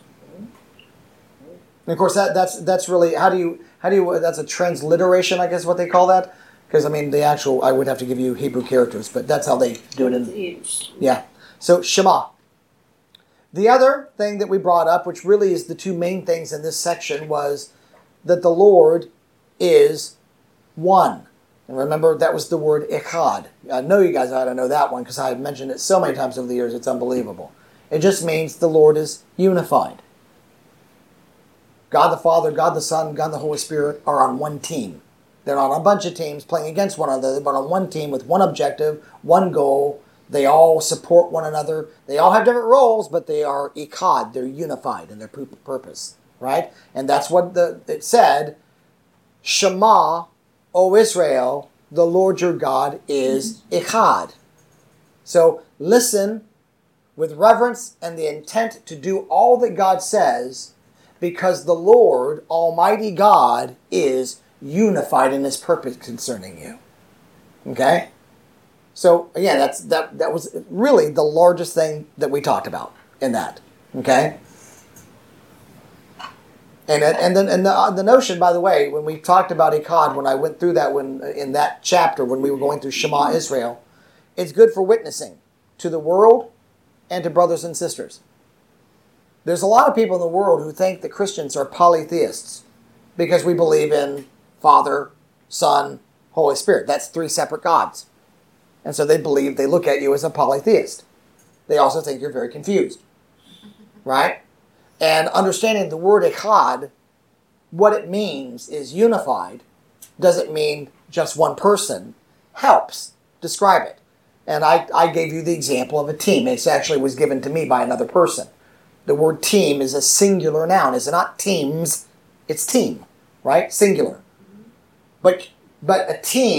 And of course, that's really how do you that's a transliteration, I guess, what they call that. Because I mean, the actual I would have to give you Hebrew characters, but that's how they do it. Yeah. So Shema. The other thing that we brought up, which really is the two main things in this section, was that the Lord is one. And remember, that was the word Echad. I know you guys ought to know that one because I've mentioned it so many times over the years, it's unbelievable. It just means the Lord is unified. God the Father, God the Son, God the Holy Spirit are on one team. They're not on a bunch of teams playing against one another, but on one team with one objective, one goal. They all support one another. They all have different roles, but they are Echad. They're unified in their purpose, right? And that's what it said. Shema, O Israel, the Lord your God is Echad. So listen with reverence and the intent to do all that God says, because the Lord, Almighty God, is unified in his purpose concerning you. Okay? So again, that was really the largest thing that we talked about in that. Okay? And then the notion, by the way, when we talked about Echad, when I went through that in that chapter when we were going through Shema Israel, it's good for witnessing to the world and to brothers and sisters. There's a lot of people in the world who think that Christians are polytheists because we believe in Father, Son, Holy Spirit. That's three separate gods. And so they look at you as a polytheist. They also think you're very confused. Right? And understanding the word Echad, what it means is unified, doesn't mean just one person, helps describe it. And I gave you the example of a team. It actually was given to me by another person. The word team is a singular noun. It's not teams, it's team, right? Singular. But a team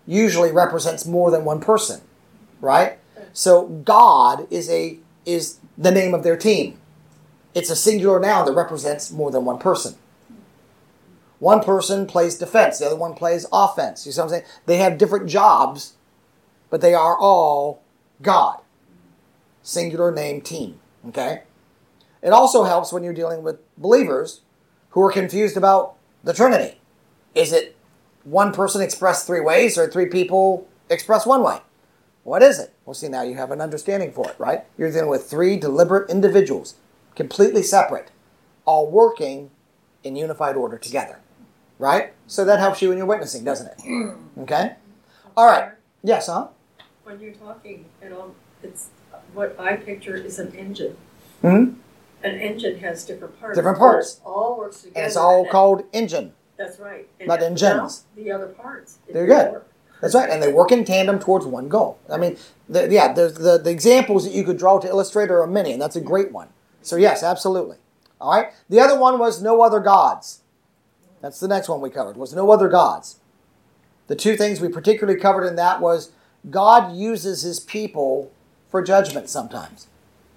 usually represents more than one person, right? So God is the name of their team. It's a singular noun that represents more than one person. One person plays defense, the other one plays offense. You see what I'm saying? They have different jobs, but they are all God. Singular name team. Okay? It also helps when you're dealing with believers who are confused about the Trinity. Is it one person expressed three ways or three people expressed one way? What is it? Well, see, now you have an understanding for it, right? You're dealing with three deliberate individuals, completely separate, all working in unified order together, right? So that helps you in your witnessing, doesn't it? Okay? All right. Yes, huh? When you're talking, it's what I picture is an engine. Mm-hmm. An engine has different parts. Different parts. It all works together. And it's all called engine. That's right. And Not engines. The other parts. They're good. That's right. And they work in tandem towards one goal. I mean, the examples that you could draw to illustrate are many, and that's a great one. So yes, absolutely. All right. The other one was no other gods. That's the next one we covered, was no other gods. The two things we particularly covered in that was God uses his people for judgment sometimes.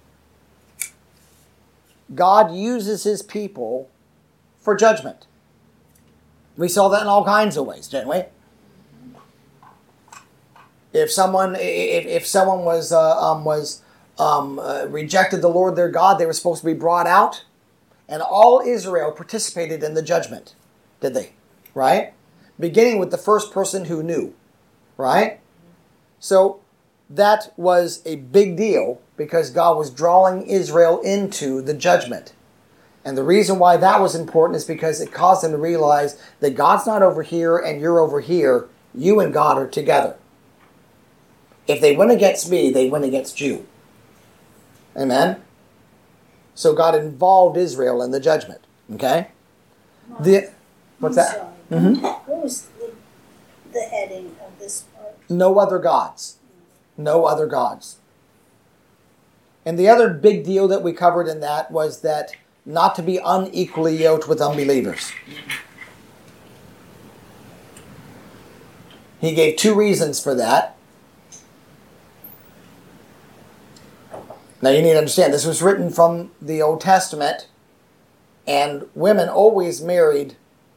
God uses his people for judgment. We saw that in all kinds of ways, didn't we? If someone was rejected the Lord their God, they were supposed to be brought out, and all Israel participated in the judgment, did they? Right? Beginning with the first person who knew, right? So that was a big deal because God was drawing Israel into the judgment. And the reason why that was important is because it caused them to realize that God's not over here and you're over here. You and God are together. If they went against me, they went against you. Amen? So God involved Israel in the judgment. Okay? What's that? Mm-hmm. What was the heading of this part? No other gods. No other gods. And the other big deal that we covered in that was that not to be unequally yoked with unbelievers. He gave two reasons for that. Now you need to understand, this was written from the Old Testament, and women always married,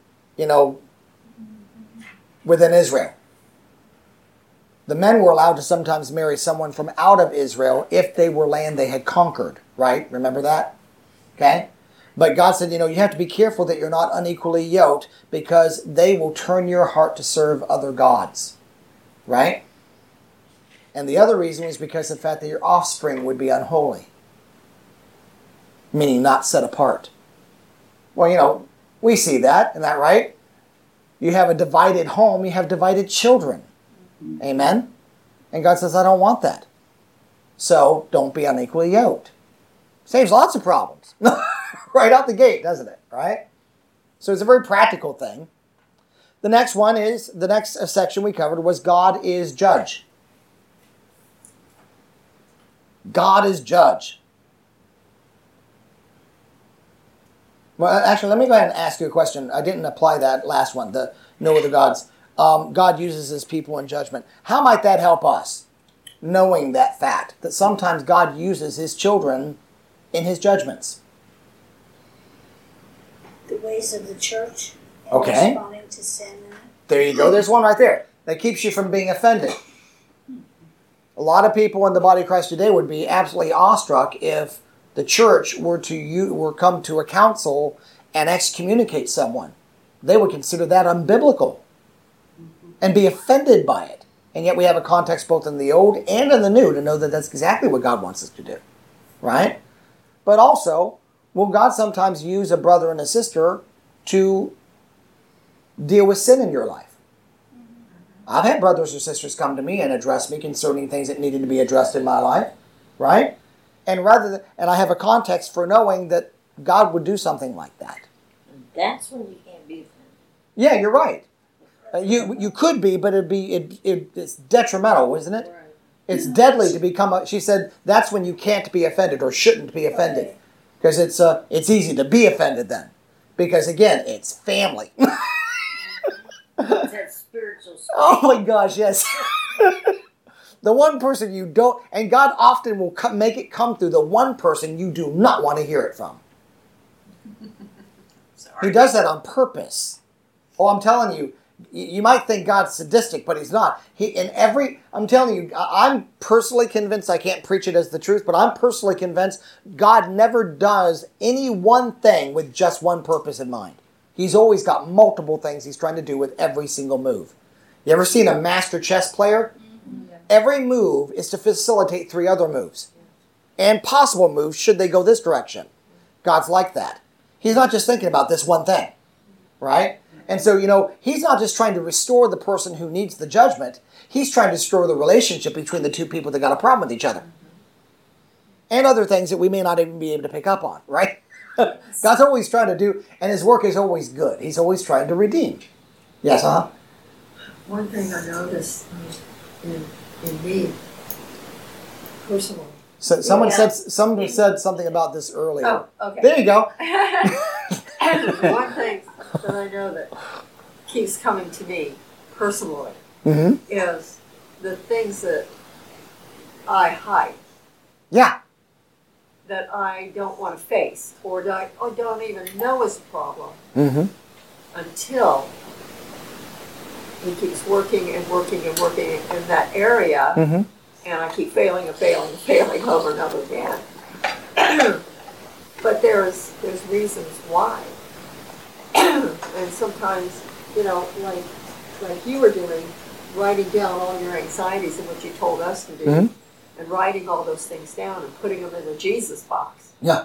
within Israel. The men were allowed to sometimes marry someone from out of Israel if they were land they had conquered, right? Remember that? Okay? But God said, you have to be careful that you're not unequally yoked because they will turn your heart to serve other gods, right? And the other reason was because of the fact that your offspring would be unholy, meaning not set apart. Well, we see that, isn't that right? You have a divided home, you have divided children. Amen? And God says, I don't want that. So, don't be unequally yoked. Saves lots of problems. Right out the gate, doesn't it? Right? So, it's a very practical thing. The next section we covered was God is judge. God is judge. Well, actually, let me go ahead and ask you a question. I didn't apply that last one, the no other gods. God uses his people in judgment. How might that help us? Knowing that fact, that sometimes God uses his children in his judgments. The ways of the church. And Okay. responding to sin. There you go. There's one right there. That keeps you from being offended. A lot of people in the body of Christ today would be absolutely awestruck if the church were come to a council and excommunicate someone. They would consider that unbiblical and be offended by it. And yet we have a context both in the Old and in the New to know that that's exactly what God wants us to do. Right? But also, will God sometimes use a brother and a sister to deal with sin in your life? I've had brothers or sisters come to me and address me concerning things that needed to be addressed in my life. Right? And I have a context for knowing that God would do something like that. That's when you can't be offended. Yeah, you're right. You could be, but it's detrimental, isn't it? Right. It's deadly to become she said that's when you can't be offended or shouldn't be offended. Because it's easy to be offended then. Because again, it's family. It's that spiritual space. Oh my gosh, yes. The one person you don't, and God often will make it come through the one person you do not want to hear it from. He does that on purpose. Oh, I'm telling you, you might think God's sadistic, but he's not. I'm telling you, I'm personally convinced, I can't preach it as the truth, but I'm personally convinced God never does any one thing with just one purpose in mind. He's always got multiple things he's trying to do with every single move. You ever seen a master chess player? Every move is to facilitate 3 other moves. And possible moves should they go this direction. God's like that. He's not just thinking about this one thing. Right? And so, he's not just trying to restore the person who needs the judgment. He's trying to restore the relationship between the 2 people that got a problem with each other. And other things that we may not even be able to pick up on. Right? God's always trying to do, and his work is always good. He's always trying to redeem. Yes, One thing I noticed in me, personally. So somebody said something about this earlier. Oh, okay. There you go. One thing that I know that keeps coming to me personally is the things that I hide. Yeah. That I don't want to face or don't even know is a problem until he keeps working and working and working in that area, and I keep failing and failing and failing over and over again. But there's reasons why, and sometimes like you were doing, writing down all your anxieties and what you told us to do, and writing all those things down and putting them in the Jesus box. Yeah.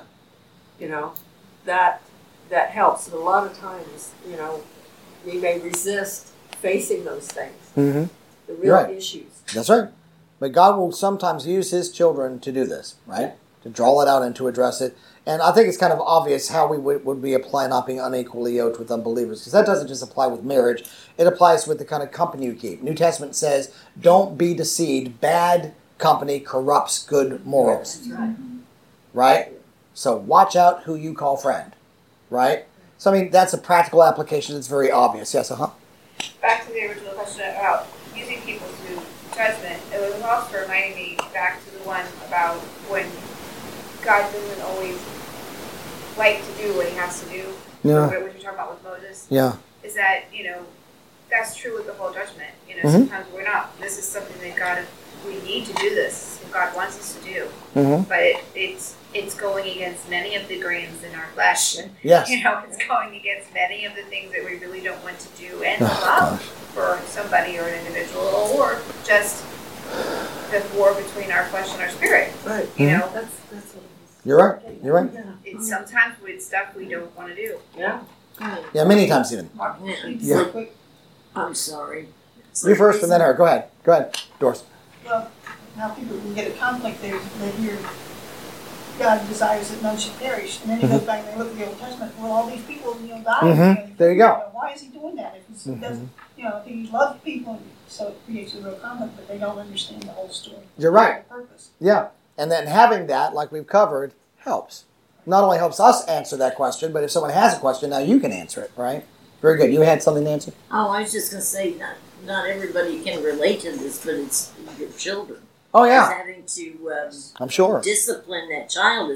That helps. But a lot of times, we may resist facing those things, the real issues. That's right. But God will sometimes use his children to do this, right? To draw it out and to address it. And I think it's kind of obvious how we would be applying not being unequally yoked with unbelievers. Because that doesn't just apply with marriage. It applies with the kind of company you keep. New Testament says, don't be deceived. Bad company corrupts good morals. That's right. Right? So watch out who you call friend. Right? So, that's a practical application that's very obvious. Yes, Back to the original question about using people to judgment, it was also reminding me back to the one about when God doesn't always like to do what he has to do. Yeah. What you're talking about with Moses. Yeah. Is that, that's true with the whole judgment. Sometimes we're not. This is something that we need to do this. God wants us to do. But it's going against many of the grains in our flesh. Yes. It's going against many of the things that we really don't want to do and love for somebody or an individual, or just the war between our flesh and our spirit. Right. That's what it is. You're right. You're right. It's sometimes with stuff we don't want to do. Yeah. Yeah, many times even. Yeah. I'm sorry. You first and then her. Go ahead, Doris. Well, now people can get a conflict there. They hear God desires that none should perish, and then he goes back and they look at the Old Testament. Well, all these people, died. There you go. Why is he doing that? If he doesn't, if he loves people, so it creates a real conflict, but they don't understand the whole story. You're right. The purpose. Yeah, and then having that, like we've covered, helps. Not only helps us answer that question, but if someone has a question, now you can answer it, right? Very good. You had something, Nancy? Oh, I was just going to say, not everybody can relate to this, but it's your children. Oh, yeah. Having to I'm sure. discipline that child,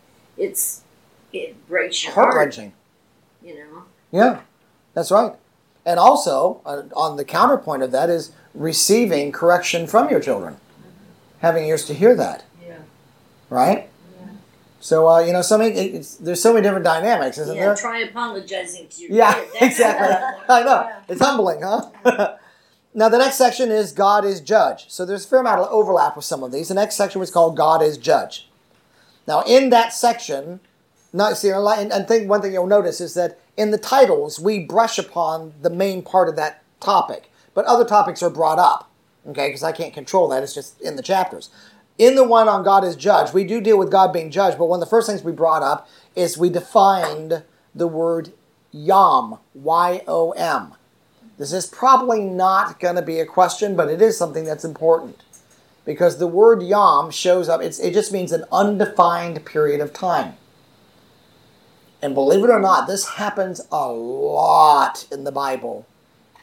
it breaks your Heart-wrenching. heart. Yeah, that's right. And also, on the counterpoint of that is receiving correction from your children. Having ears to hear that. Yeah. Right? Yeah. So, there's so many different dynamics, isn't there? Try apologizing to your Yeah, kid. That's- exactly. I know. It's humbling, huh? Now, the next section is God is Judge. So there's a fair amount of overlap with some of these. The next section was called God is Judge. Now, in that section, one thing you'll notice is that in the titles, we brush upon the main part of that topic. But other topics are brought up, okay, because I can't control that. It's just in the chapters. In the one on God is Judge, we do deal with God being judge, but one of the first things we brought up is we defined the word Yom, Y-O-M. This is probably not going to be a question, but it is something that's important. Because the word Yom shows up, it just means an undefined period of time. And believe it or not, this happens a lot in the Bible.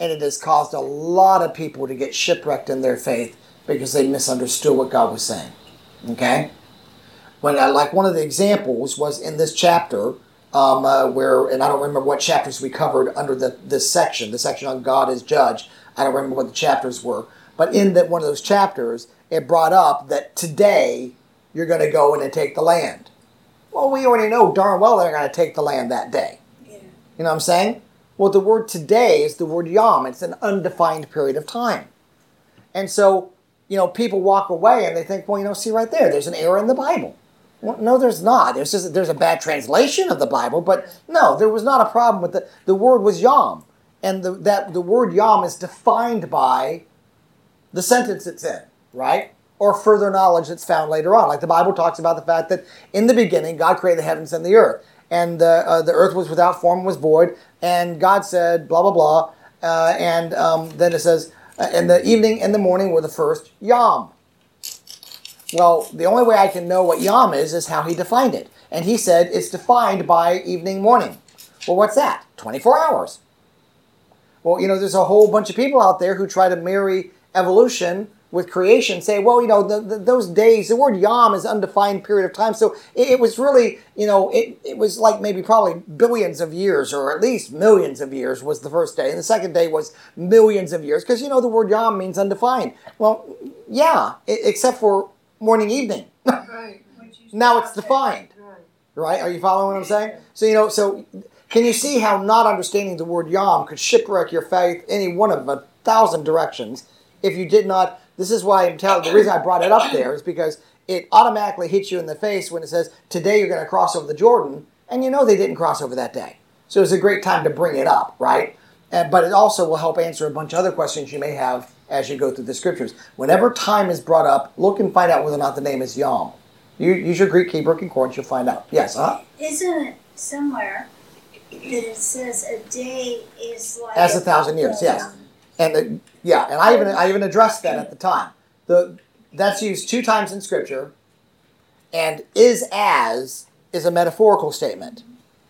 And it has caused a lot of people to get shipwrecked in their faith because they misunderstood what God was saying. Okay? When like one of the examples was in this chapter, where, and I don't remember what chapters we covered under this section, the section on God as judge. I don't remember what the chapters were. But in that one of those chapters, it brought up that today you're going to go in and take the land. Well, we already know darn well they're going to take the land that day. Yeah. You know what I'm saying? Well, the word today is the word yom. It's an undefined period of time. And so, people walk away and they think, well, see right there's an error in the Bible. Well, no, there's not. There's a bad translation of the Bible, but no, there was not a problem with the word was yom. And the word yom is defined by the sentence it's in, right? Or further knowledge that's found later on. Like the Bible talks about the fact that in the beginning, God created the heavens and the earth. And the earth was without form, was void. And God said, blah, blah, blah. Then it says, and the evening and the morning were the first yom. Well, the only way I can know what yom is how he defined it. And he said it's defined by evening, morning. Well, what's that? 24 hours. Well, there's a whole bunch of people out there who try to marry evolution with creation, say, well, those days, the word yom is undefined period of time. So it was really, it was like maybe probably billions of years, or at least millions of years was the first day. And the second day was millions of years, because, the word yom means undefined. Well, yeah, except for morning, evening. Right. Now it's defined. Right? Are you following what I'm saying? So, so can you see how not understanding the word yom could shipwreck your faith any one of 1,000 directions if you did not? This is why I'm telling. The reason I brought it up there is because it automatically hits you in the face when it says, today you're going to cross over the Jordan, and they didn't cross over that day. So it's a great time to bring it up, right? But it also will help answer a bunch of other questions you may have as you go through the scriptures. Whenever time is brought up, look and find out whether or not the name is Yom. Use your Greek Hebrew concordance, you'll find out. Yes, Isn't it somewhere that it says a day is like as 1,000 years? Yes, and I even addressed that at the time. That's used 2 times in Scripture, and is a metaphorical statement.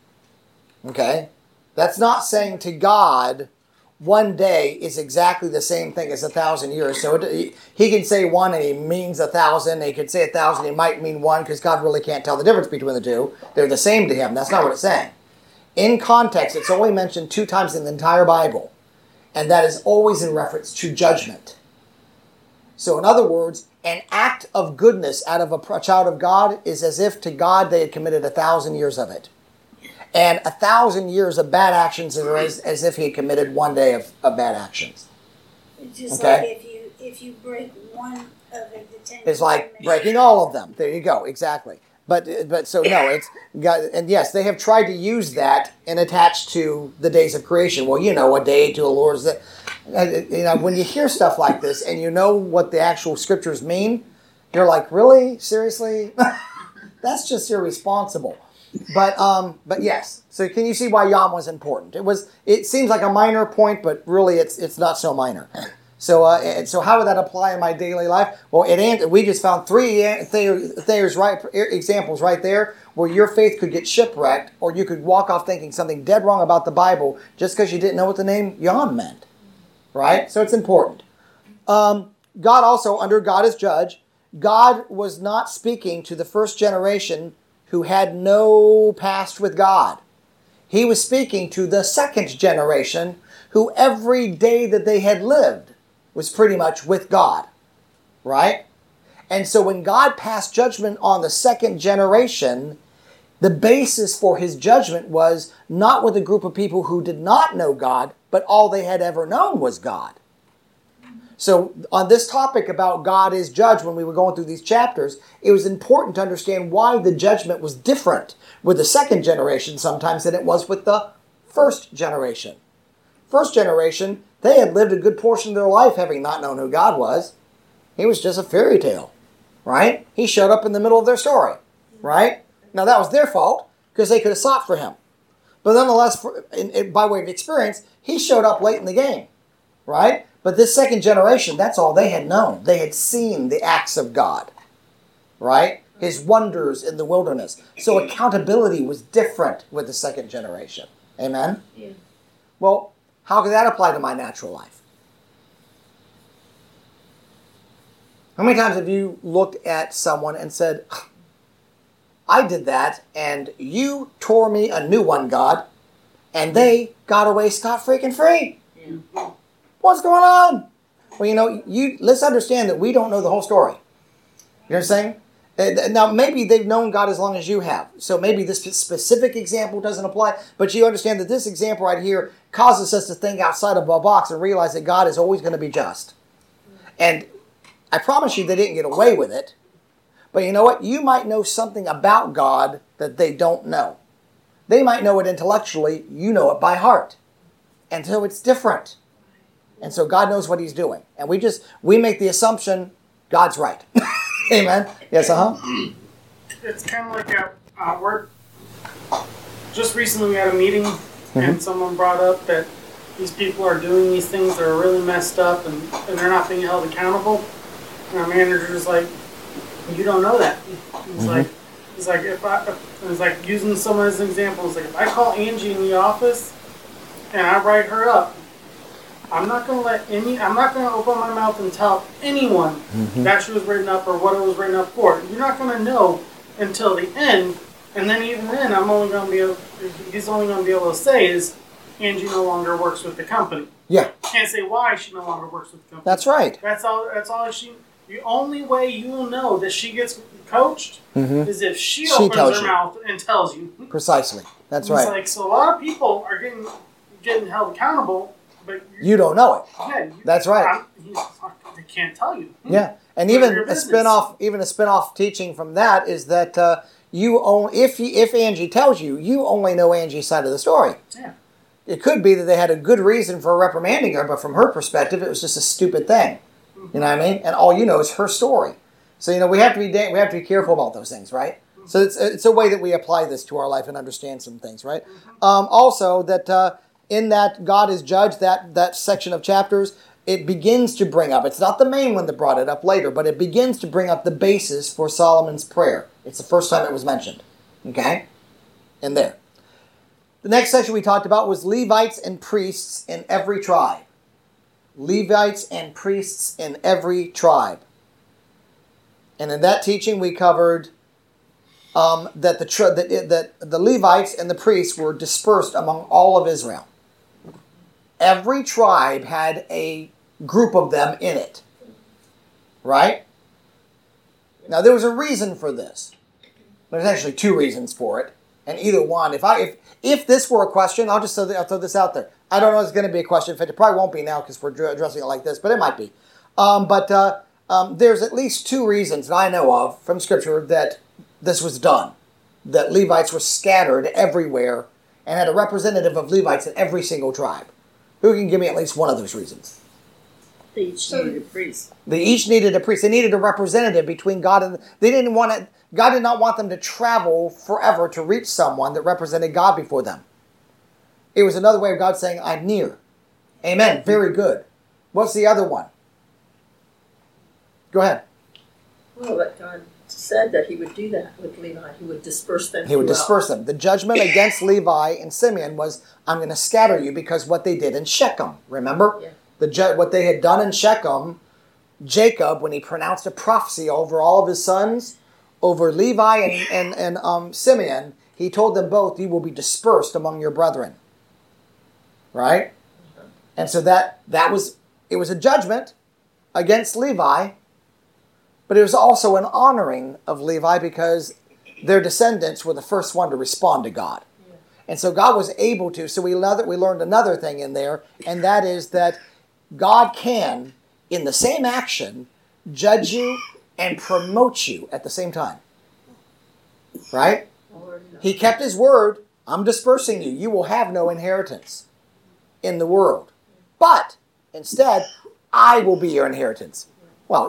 Okay, that's not saying to God, one day is exactly the same thing as 1,000 years. So he can say one and he means 1,000. He could say 1,000, he might mean one, because God really can't tell the difference between the two. They're the same to him. That's not what it's saying. In context, it's only mentioned 2 times in the entire Bible. And that is always in reference to judgment. So in other words, an act of goodness out of a child of God is as if to God they had committed 1,000 years of it. And 1,000 years of bad actions are as if he had committed one day of bad actions. It's just like if you break one of the 10 it's like breaking all of them. There you go, exactly. But so no, it's got, and yes, they have tried to use that and attach to the days of creation. Well, a day to the Lord's that. When you hear stuff like this and you know what the actual scriptures mean, you're like, really, seriously, that's just irresponsible. But yes. So can you see why Yom was important? It seems like a minor point, but really it's not so minor. So how would that apply in my daily life? Well, we just found 3 examples right there where your faith could get shipwrecked, or you could walk off thinking something dead wrong about the Bible just because you didn't know what the name Yom meant. Right? So it's important. God also, under God as judge, God was not speaking to the first generation who had no past with God. He was speaking to the second generation who every day that they had lived was pretty much with God. Right? And so when God passed judgment on the second generation, the basis for his judgment was not with a group of people who did not know God, but all they had ever known was God. So on this topic about God is judge, when we were going through these chapters, it was important to understand why the judgment was different with the second generation sometimes than it was with the first generation. First generation, they had lived a good portion of their life having not known who God was. He was just a fairy tale, right? He showed up in the middle of their story, right? Now that was their fault because they could have sought for him. But nonetheless, by way of experience, he showed up late in the game, right? But this second generation, that's all they had known. They had seen the acts of God, right? His wonders in the wilderness. So accountability was different with the second generation. Amen? Yeah. Well, How could that apply to my natural life? How many times have you looked at someone and said, I did that, and you tore me a new one, God, and they got away scot-freaking free? Yeah. What's going on? Well, let's understand that we don't know the whole story. You know what I'm saying? Now, maybe they've known God as long as you have. So maybe this specific example doesn't apply. But you understand that this example right here causes us to think outside of a box and realize that God is always going to be just. And I promise you they didn't get away with it. But you know what? You might know something about God that they don't know. They might know it intellectually. You know it by heart. And so it's different. And so God knows what he's doing. And we make the assumption God's right. Amen. Yes, It's kind of like at work. Just recently we had a meeting, and someone brought up that these people are doing these things that are really messed up, and they're not being held accountable. And our manager is like, "You don't know that." He's like using someone as an example. It's like, if I call Angie in the office and I write her up, I'm not going to open my mouth and tell anyone that she was written up or what it was written up for. You're not going to know until the end, and then even then, he's only going to be able to say is, Angie no longer works with the company. Yeah. Can't say why she no longer works with the company. That's right. That's all the only way you will know that she gets coached is if she opens her mouth and tells you. Precisely. That's right. So a lot of people are getting held accountable, but you don't know it. Yeah, that's right. They can't tell you. Yeah, and even a spin-off teaching from that is that if Angie tells you, you only know Angie's side of the story. Yeah. It could be that they had a good reason for reprimanding her, but from her perspective, it was just a stupid thing. You know what I mean? And all you know is her story. So we have to be careful about those things, right? So it's a way that we apply this to our life and understand some things, right? Also, that in that God is judged, that section of chapters, it begins to bring up. It's not the main one that brought it up later, but it begins to bring up the basis for Solomon's prayer. It's the first time it was mentioned. Okay, in there. The next section we talked about was Levites and priests in every tribe. Levites and priests in every tribe. And in that teaching we covered that the Levites and the priests were dispersed among all of Israel. Every tribe had a group of them in it. Right? Now there was a reason for this. There's actually two reasons for it. And either one, if this were a question, I'll throw this out there. I don't know if it's going to be a question. In fact, it probably won't be now because we're addressing it like this, but it might be. There's at least two reasons that I know of from Scripture that this was done. That Levites were scattered everywhere and had a representative of Levites in every single tribe. Who can give me at least one of those reasons? They each needed a priest. They each needed a priest. They needed a representative between God and... God did not want them to travel forever to reach someone that represented God before them. It was another way of God saying, I'm near. Amen. Very good. What's the other one? Go ahead. Well, but God said that he would do that with Levi. He would disperse them. He would disperse them. The judgment against Levi and Simeon was, I'm going to scatter you because what they did in Shechem. Remember? Yeah. What they had done in Shechem, Jacob, when he pronounced a prophecy over all of his sons, over Levi and Simeon, he told them both, you will be dispersed among your brethren. Right? And so it was a judgment against Levi, but it was also an honoring of Levi because their descendants were the first one to respond to God. Yeah. And so God was able to, so we learned another thing in there, and that is that God can, in the same action, judge you and promote you at the same time. Right? He kept his word. I'm dispersing you. You will have no inheritance in the world. But instead, I will be your inheritance. Well,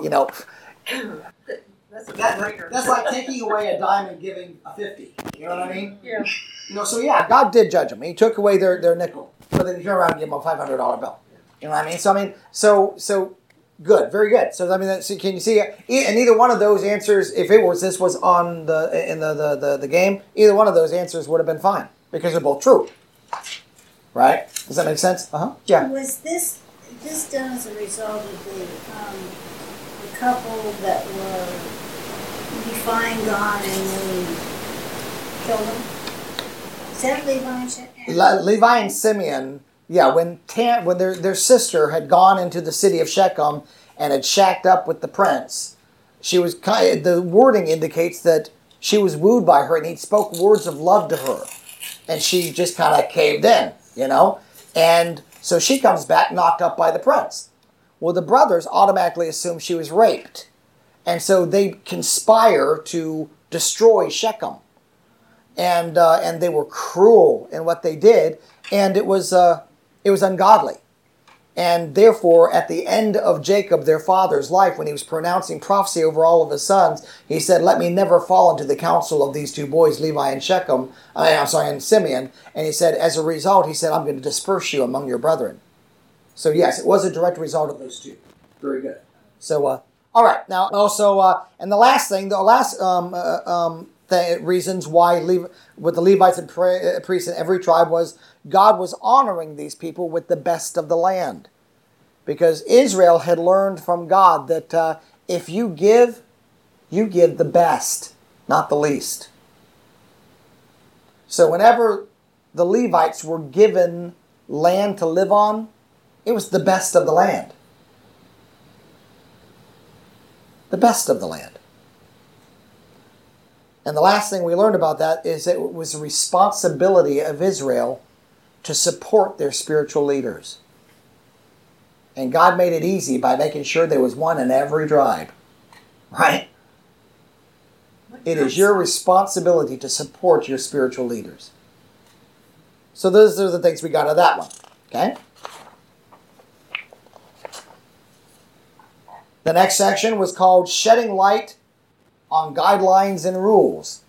that's like taking away a dime and giving a 50. You know what I mean? Yeah. God did judge them. He took away their nickel. But then he turned around and gave them a $500 bill. You know what I mean? So good, very good. So can you see? And either one of those answers, if this was on the game, either one of those answers would have been fine because they're both true. right? Does that make sense? Yeah. Was this done as a result of the couple that were defying God and then killed them? Is that Levi and Simeon? Levi and Simeon, yeah, when their sister had gone into the city of Shechem and had shacked up with the prince, the wording indicates that she was wooed by her and he spoke words of love to her. And she just kind of caved in, And so she comes back knocked up by the prince. Well, the brothers automatically assume she was raped. And so they conspire to destroy Shechem. And they were cruel in what they did. And it was ungodly. And therefore, at the end of Jacob, their father's life, when he was pronouncing prophecy over all of his sons, he said, "Let me never fall into the counsel of these two boys, Levi and and Simeon." And he said, as a result, he said, "I'm going to disperse you among your brethren." So yes, it was a direct result of those two. Very good. So, all right. Now, also, and the last reasons why with the Levites and priests in every tribe was God was honoring these people with the best of the land. Because Israel had learned from God that if you give the best, not the least. So whenever the Levites were given land to live on, it was the best of the land. The best of the land. And the last thing we learned about that is that it was a responsibility of Israel to support their spiritual leaders. And God made it easy by making sure there was one in every tribe. Right? It is your responsibility to support your spiritual leaders. So those are the things we got out of that one. Okay? The next section was called Shedding Light on Guidelines and Rules.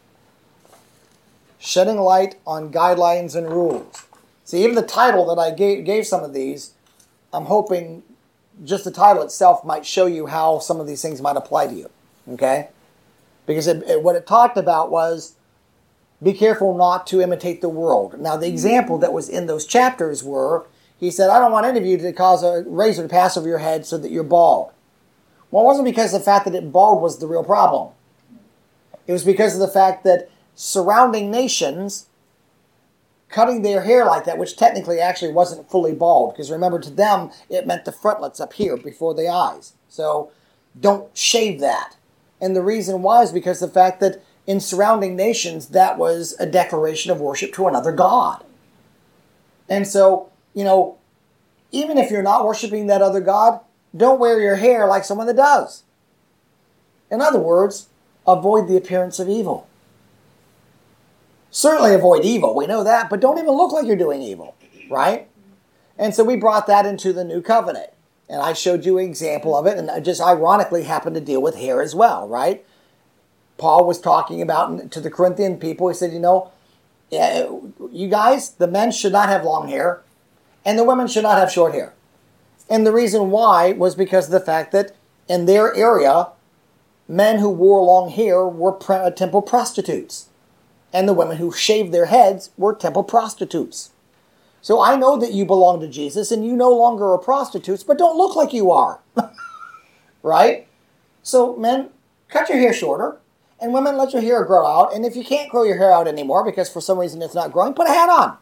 Shedding Light on Guidelines and Rules. See, even the title that I gave some of these, I'm hoping just the title itself might show you how some of these things might apply to you. Okay? Because what it talked about was, be careful not to imitate the world. Now, the example that was in those chapters were, he said, I don't want any of you to cause a razor to pass over your head so that you're bald. Well, it wasn't because of the fact that it bald was the real problem. It was because of the fact that surrounding nations cutting their hair like that, which technically actually wasn't fully bald, because remember, to them, it meant the frontlets up here before the eyes. So don't shave that. And the reason why is because of the fact that in surrounding nations, that was a declaration of worship to another god. And so, even if you're not worshiping that other god, don't wear your hair like someone that does. In other words, avoid the appearance of evil. Certainly avoid evil, we know that, but don't even look like you're doing evil, right? And so we brought that into the new covenant. And I showed you an example of it, and I just ironically happened to deal with hair as well, right? Paul was talking about to the Corinthian people, he said, you guys, the men should not have long hair, and the women should not have short hair. And the reason why was because of the fact that in their area, men who wore long hair were temple prostitutes. And the women who shaved their heads were temple prostitutes. So I know that you belong to Jesus and you no longer are prostitutes, but don't look like you are. Right? So men, cut your hair shorter. And women, let your hair grow out. And if you can't grow your hair out anymore because for some reason it's not growing, put a hat on.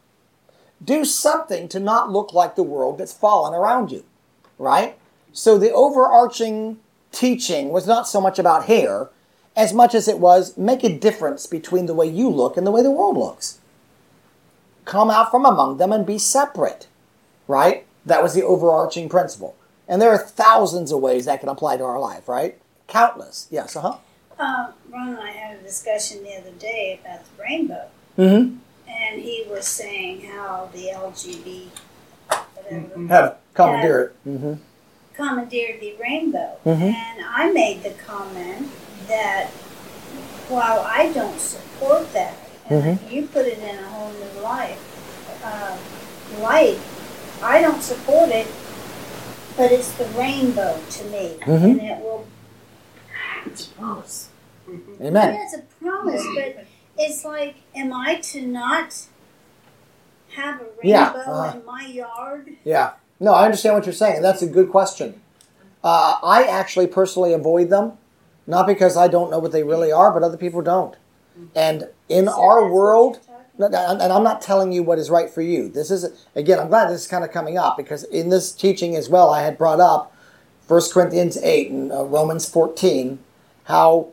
Do something to not look like the world that's fallen around you. Right? So the overarching teaching was not so much about hair as much as it was make a difference between the way you look and the way the world looks. Come out from among them and be separate. Right? That was the overarching principle. And there are thousands of ways that can apply to our life, right? Countless. Yes, Ron and I had a discussion the other day about the rainbow. Mm-hmm. And he was saying how the LGBT have commandeered it. Mm-hmm. Commandeered the rainbow. Mm-hmm. And I made the comment that while I don't support that, and you put it in a whole new light, I don't support it, but it's the rainbow to me. And it will... It's a promise. Amen. Yeah, it's a promise, but it's like, am I to not have a rainbow Yeah, in my yard? Yeah. No, I understand what you're saying. That's a good question. I actually personally avoid them, not because I don't know what they really are, but other people don't. And in So our that's what world, you're talking and I'm not telling you what is right for you. This is, again, I'm glad this is kind of coming up, because in this teaching as well, I had brought up 1 Corinthians 8 and Romans 14, how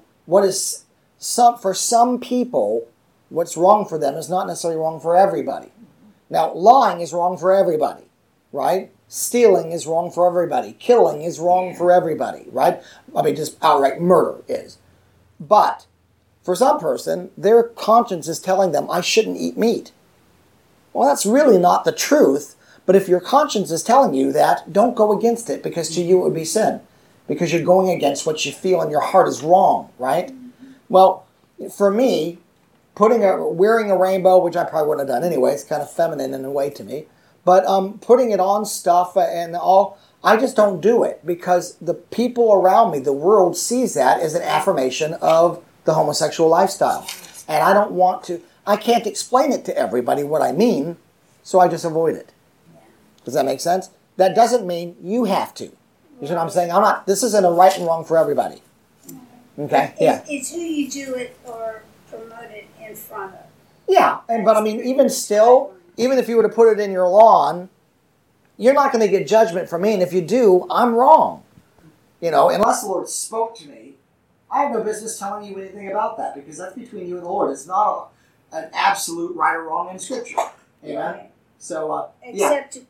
for some people, what's wrong for them is not necessarily wrong for everybody. Now, lying is wrong for everybody, right? Stealing is wrong for everybody. Killing is wrong for everybody, right? I mean, just outright murder is. But for some person, their conscience is telling them, I shouldn't eat meat. Well, that's really not the truth. But if your conscience is telling you that, don't go against it, because to you it would be sin. Because you're going against what you feel in your heart is wrong, right? Well, for me, wearing a rainbow, which I probably wouldn't have done anyway, it's kind of feminine in a way to me. But putting it on stuff and all, I just don't do it, because the people around me, the world sees that as an affirmation of the homosexual lifestyle. And I don't want to, I can't explain it to everybody what I mean, so I just avoid it. Does that make sense? That doesn't mean you have to. You see what I'm saying? This isn't a right and wrong for everybody. Okay? Yeah. It's who you do it or promote it in front of. Yeah, but I mean, even still, even if you were to put it in your lawn, you're not going to get judgment from me. And if you do, I'm wrong. Unless the Lord spoke to me, I have no business telling you anything about that, because that's between you and the Lord. It's not an absolute right or wrong in Scripture. Amen? Right. So, Except to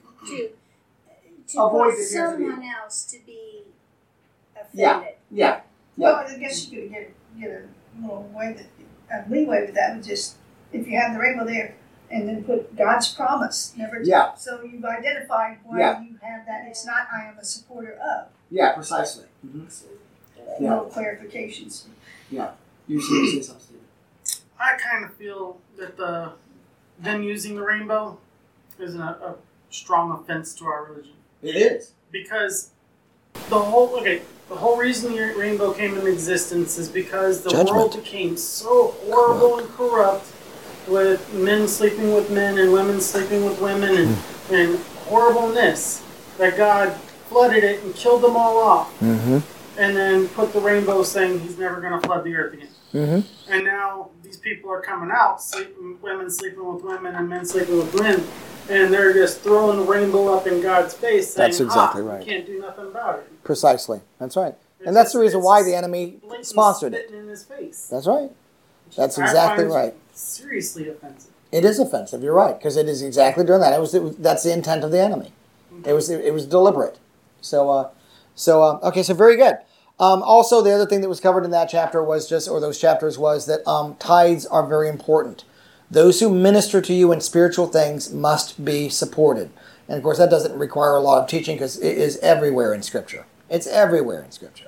Avoid cause the appearance of someone else to be offended. Yeah. Well, I guess you could get a little leeway with that. With just if you have the rainbow there, and then put God's promise. Never. Yeah. So you've identified why you have that. It's not I am a supporter of. Yeah, precisely. Mm-hmm. No clarifications. Yeah. You say something, Stephen. I kind of feel that them using the rainbow is a strong offense to our religion. It is. Because the whole reason the rainbow came into existence is because the Judgment. world became so horrible and corrupt, with men sleeping with men and women sleeping with women and horribleness, that God flooded it and killed them all off. Mm-hmm. And then put the rainbow saying he's never going to flood the earth again. Mm-hmm. And now these people are coming out, women sleeping with women and men sleeping with men, and they're just throwing the rainbow up in God's face saying, That's exactly right. You can't do nothing about it. Precisely. That's right. It's And that's the just- reason it's why just the enemy blatantly sponsored it. spitting in his face. That's right. That's I exactly find right. Seriously offensive. It is offensive. You're right, because it is exactly doing that. That's the intent of the enemy. It was deliberate. So very good. Also, the other thing that was covered in that chapter was those chapters was that tithes are very important. Those who minister to you in spiritual things must be supported. And of course, that doesn't require a lot of teaching, because it is everywhere in Scripture. It's everywhere in Scripture.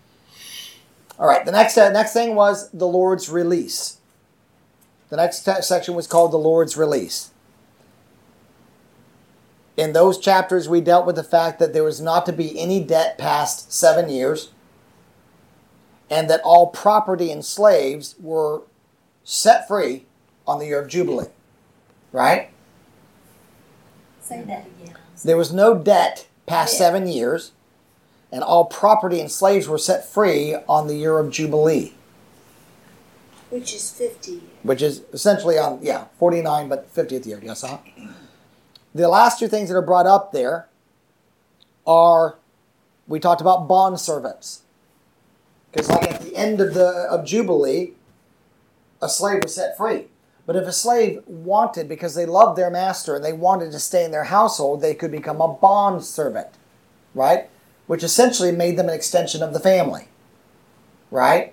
All right, the next thing was the Lord's release. The next section was called the Lord's release. In those chapters, we dealt with the fact that there was not to be any debt past 7 years, and that all property and slaves were set free on the year of Jubilee. Right? Say that again. There was no debt past 7 years, and all property and slaves were set free on the year of Jubilee. Which is 50 years. Which is essentially 49, but 50th year. Yes, The last two things that are brought up there are, we talked about bond servants. Because like at the end of Jubilee, a slave was set free. But if a slave wanted, because they loved their master and they wanted to stay in their household, they could become a bond servant, right? Which essentially made them an extension of the family, right?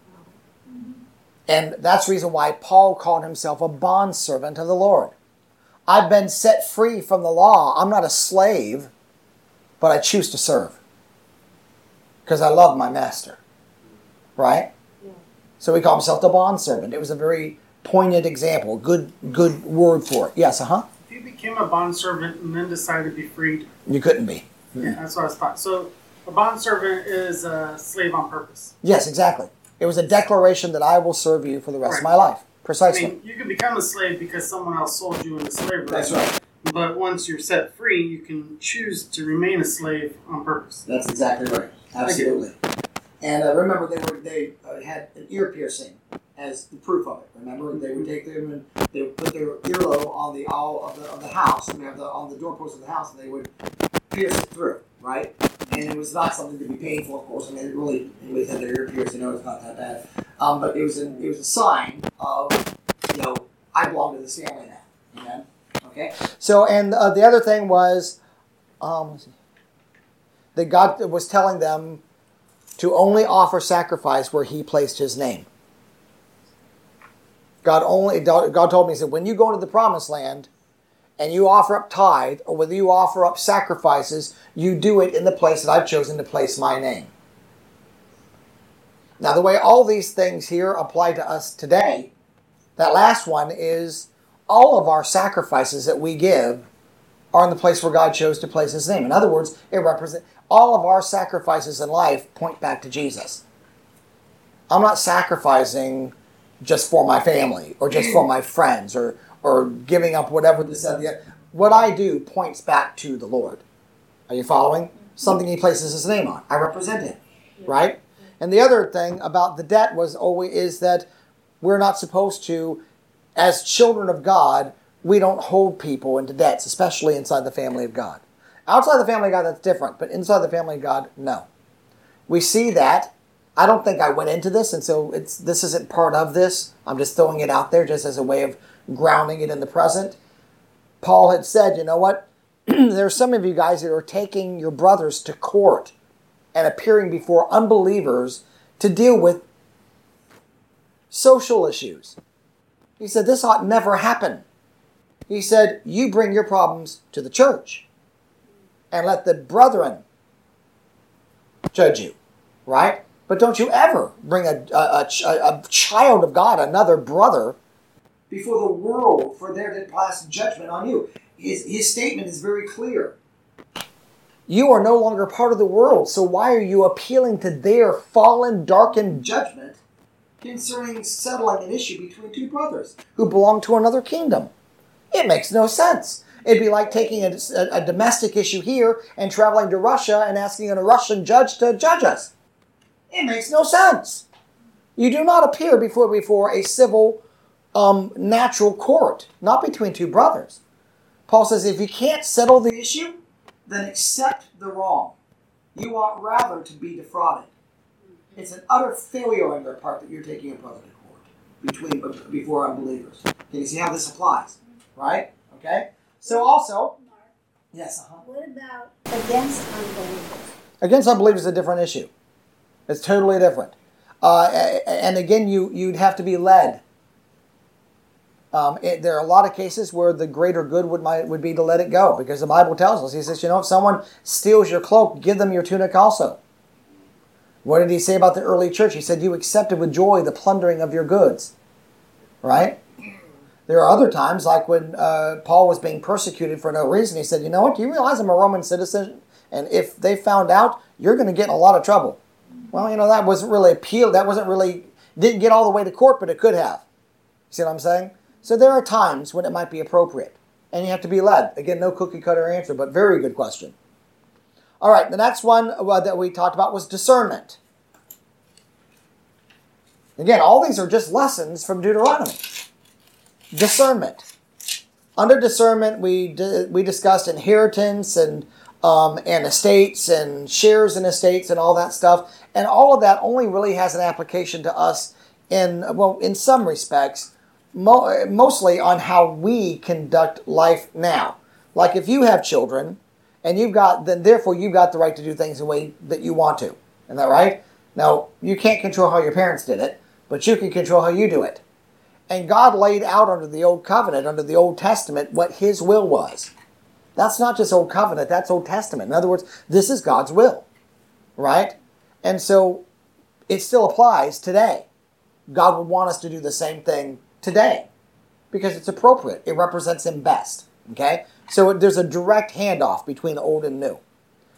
And that's the reason why Paul called himself a bondservant of the Lord. I've been set free from the law. I'm not a slave, but I choose to serve. Because I love my master. Right? Yeah. So he called himself the bondservant. It was a very poignant example. Good word for it. Yes, If you became a bondservant and then decided to be freed. You couldn't be. Yeah, that's what I was taught. So a bondservant is a slave on purpose. Yes, exactly. It was a declaration that I will serve you for the rest of my life. Precisely. I mean, you can become a slave because someone else sold you into slavery. That's right. But once you're set free, you can choose to remain a slave on purpose. That's exactly right. Absolutely. And remember, they had an ear piercing as the proof of it. Remember, they would take them and they would put their earlobe on the awl of the house, and have on the doorpost of the house, and they would pierce it through, right? And it was not something to be painful, of course. I mean, it really, anybody had their ear pierced, you know, it's not that bad. But it was a sign of, I belong to this family now. Amen. Okay. So, and the other thing was, that God was telling them to only offer sacrifice where He placed His name. God told me, He said, when you go into the promised land and you offer up tithe, or whether you offer up sacrifices, you do it in the place that I've chosen to place my name. Now, the way all these things here apply to us today, that last one is all of our sacrifices that we give are in the place where God chose to place His name. In other words, it represents all of our sacrifices in life point back to Jesus. I'm not sacrificing just for my family or just for my friends or giving up whatever this and the other. What I do points back to the Lord. Are you following? Something He places His name on. I represent Him, right? And the other thing about the debt is that we're not supposed to, as children of God, we don't hold people into debts, especially inside the family of God. Outside the family of God, that's different, but inside the family of God, no. We see that. I don't think I went into this, and so this isn't part of this. I'm just throwing it out there just as a way of grounding it in the present. Paul had said, you know what? There are some of you guys that are taking your brothers to court and appearing before unbelievers to deal with social issues. He said, this ought never happen. He said, you bring your problems to the church and let the brethren judge you, right? But don't you ever bring a child of God, another brother, before the world for their to pass judgment on you. His statement is very clear. You are no longer part of the world, so why are you appealing to their fallen, darkened judgment concerning settling an issue between two brothers who belong to another kingdom? It makes no sense. It'd be like taking a domestic issue here and traveling to Russia and asking a Russian judge to judge us. It makes no sense. You do not appear before a civil, natural court, not between two brothers. Paul says if you can't settle the issue, then accept the wrong. You ought rather to be defrauded. It's an utter failure on your part that you're taking a brother to court before unbelievers. Can you see how this applies? Right? Okay? So also, yes. What about against unbelievers? Against unbelievers is a different issue. It's totally different. And again, you'd have to be led. There are a lot of cases where the greater good would be to let it go, because the Bible tells us, He says, if someone steals your cloak, give them your tunic also. What did He say about the early church? He said, you accepted with joy the plundering of your goods. Right? There are other times, like when Paul was being persecuted for no reason, he said, you know what, do you realize I'm a Roman citizen? And if they found out, you're going to get in a lot of trouble. Well, that wasn't really didn't get all the way to court, but it could have. See what I'm saying? So there are times when it might be appropriate. And you have to be led. Again, no cookie cutter answer, but very good question. All right, the next one that we talked about was discernment. Again, all these are just lessons from Deuteronomy. Discernment. Under discernment, we discussed inheritance and estates and shares in estates and all that stuff. And all of that only really has an application to us in some respects, mostly on how we conduct life now. Like if you have children, and therefore you've got the right to do things the way that you want to. Isn't that right? Now, you can't control how your parents did it, but you can control how you do it. And God laid out under the Old Covenant, under the Old Testament, what His will was. That's not just Old Covenant, that's Old Testament. In other words, this is God's will, right? And so it still applies today. God would want us to do the same thing today because it's appropriate. It represents Him best, okay? So there's a direct handoff between old and new.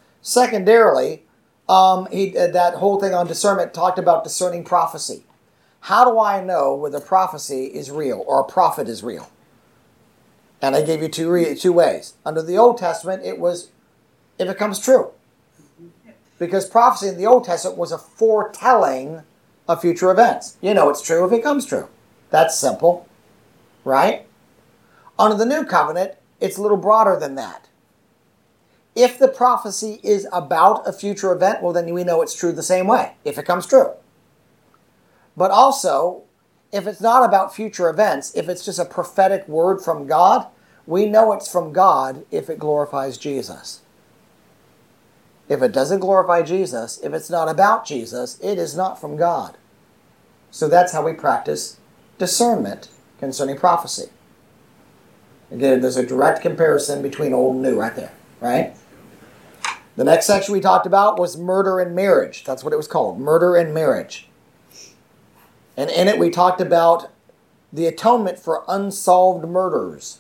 Secondarily, that whole thing on discernment talked about discerning prophecy. How do I know whether prophecy is real or a prophet is real? And I gave you two ways. Under the Old Testament, it was if it comes true. Because prophecy in the Old Testament was a foretelling of future events. You know it's true if it comes true. That's simple, right? Under the New Covenant, it's a little broader than that. If the prophecy is about a future event, well, then we know it's true the same way, if it comes true. But also, if it's not about future events, if it's just a prophetic word from God, we know it's from God if it glorifies Jesus. If it doesn't glorify Jesus, if it's not about Jesus, it is not from God. So that's how we practice discernment concerning prophecy. Again, there's a direct comparison between old and new right there, right? The next section we talked about was murder and marriage. That's what it was called, murder and marriage. And in it we talked about the atonement for unsolved murders.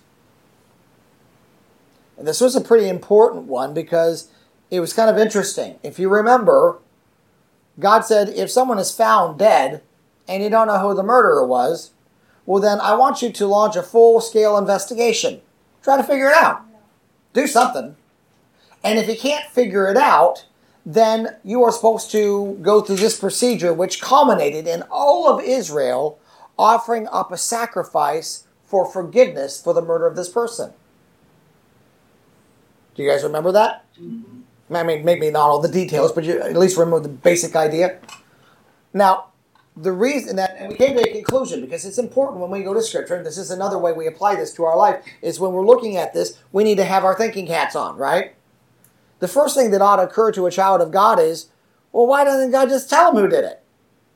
And this was a pretty important one because it was kind of interesting. If you remember, God said, if someone is found dead and you don't know who the murderer was, well then I want you to launch a full-scale investigation. Try to figure it out. Do something. And if you can't figure it out, then you are supposed to go through this procedure which culminated in all of Israel offering up a sacrifice for forgiveness for the murder of this person. Do you guys remember that? Mm-hmm. I mean, maybe not all the details, but you at least remember the basic idea. Now, the reason that, and we came to a conclusion because it's important when we go to Scripture, and this is another way we apply this to our life, is when we're looking at this, we need to have our thinking hats on, right? The first thing that ought to occur to a child of God is, well, why doesn't God just tell him who did it?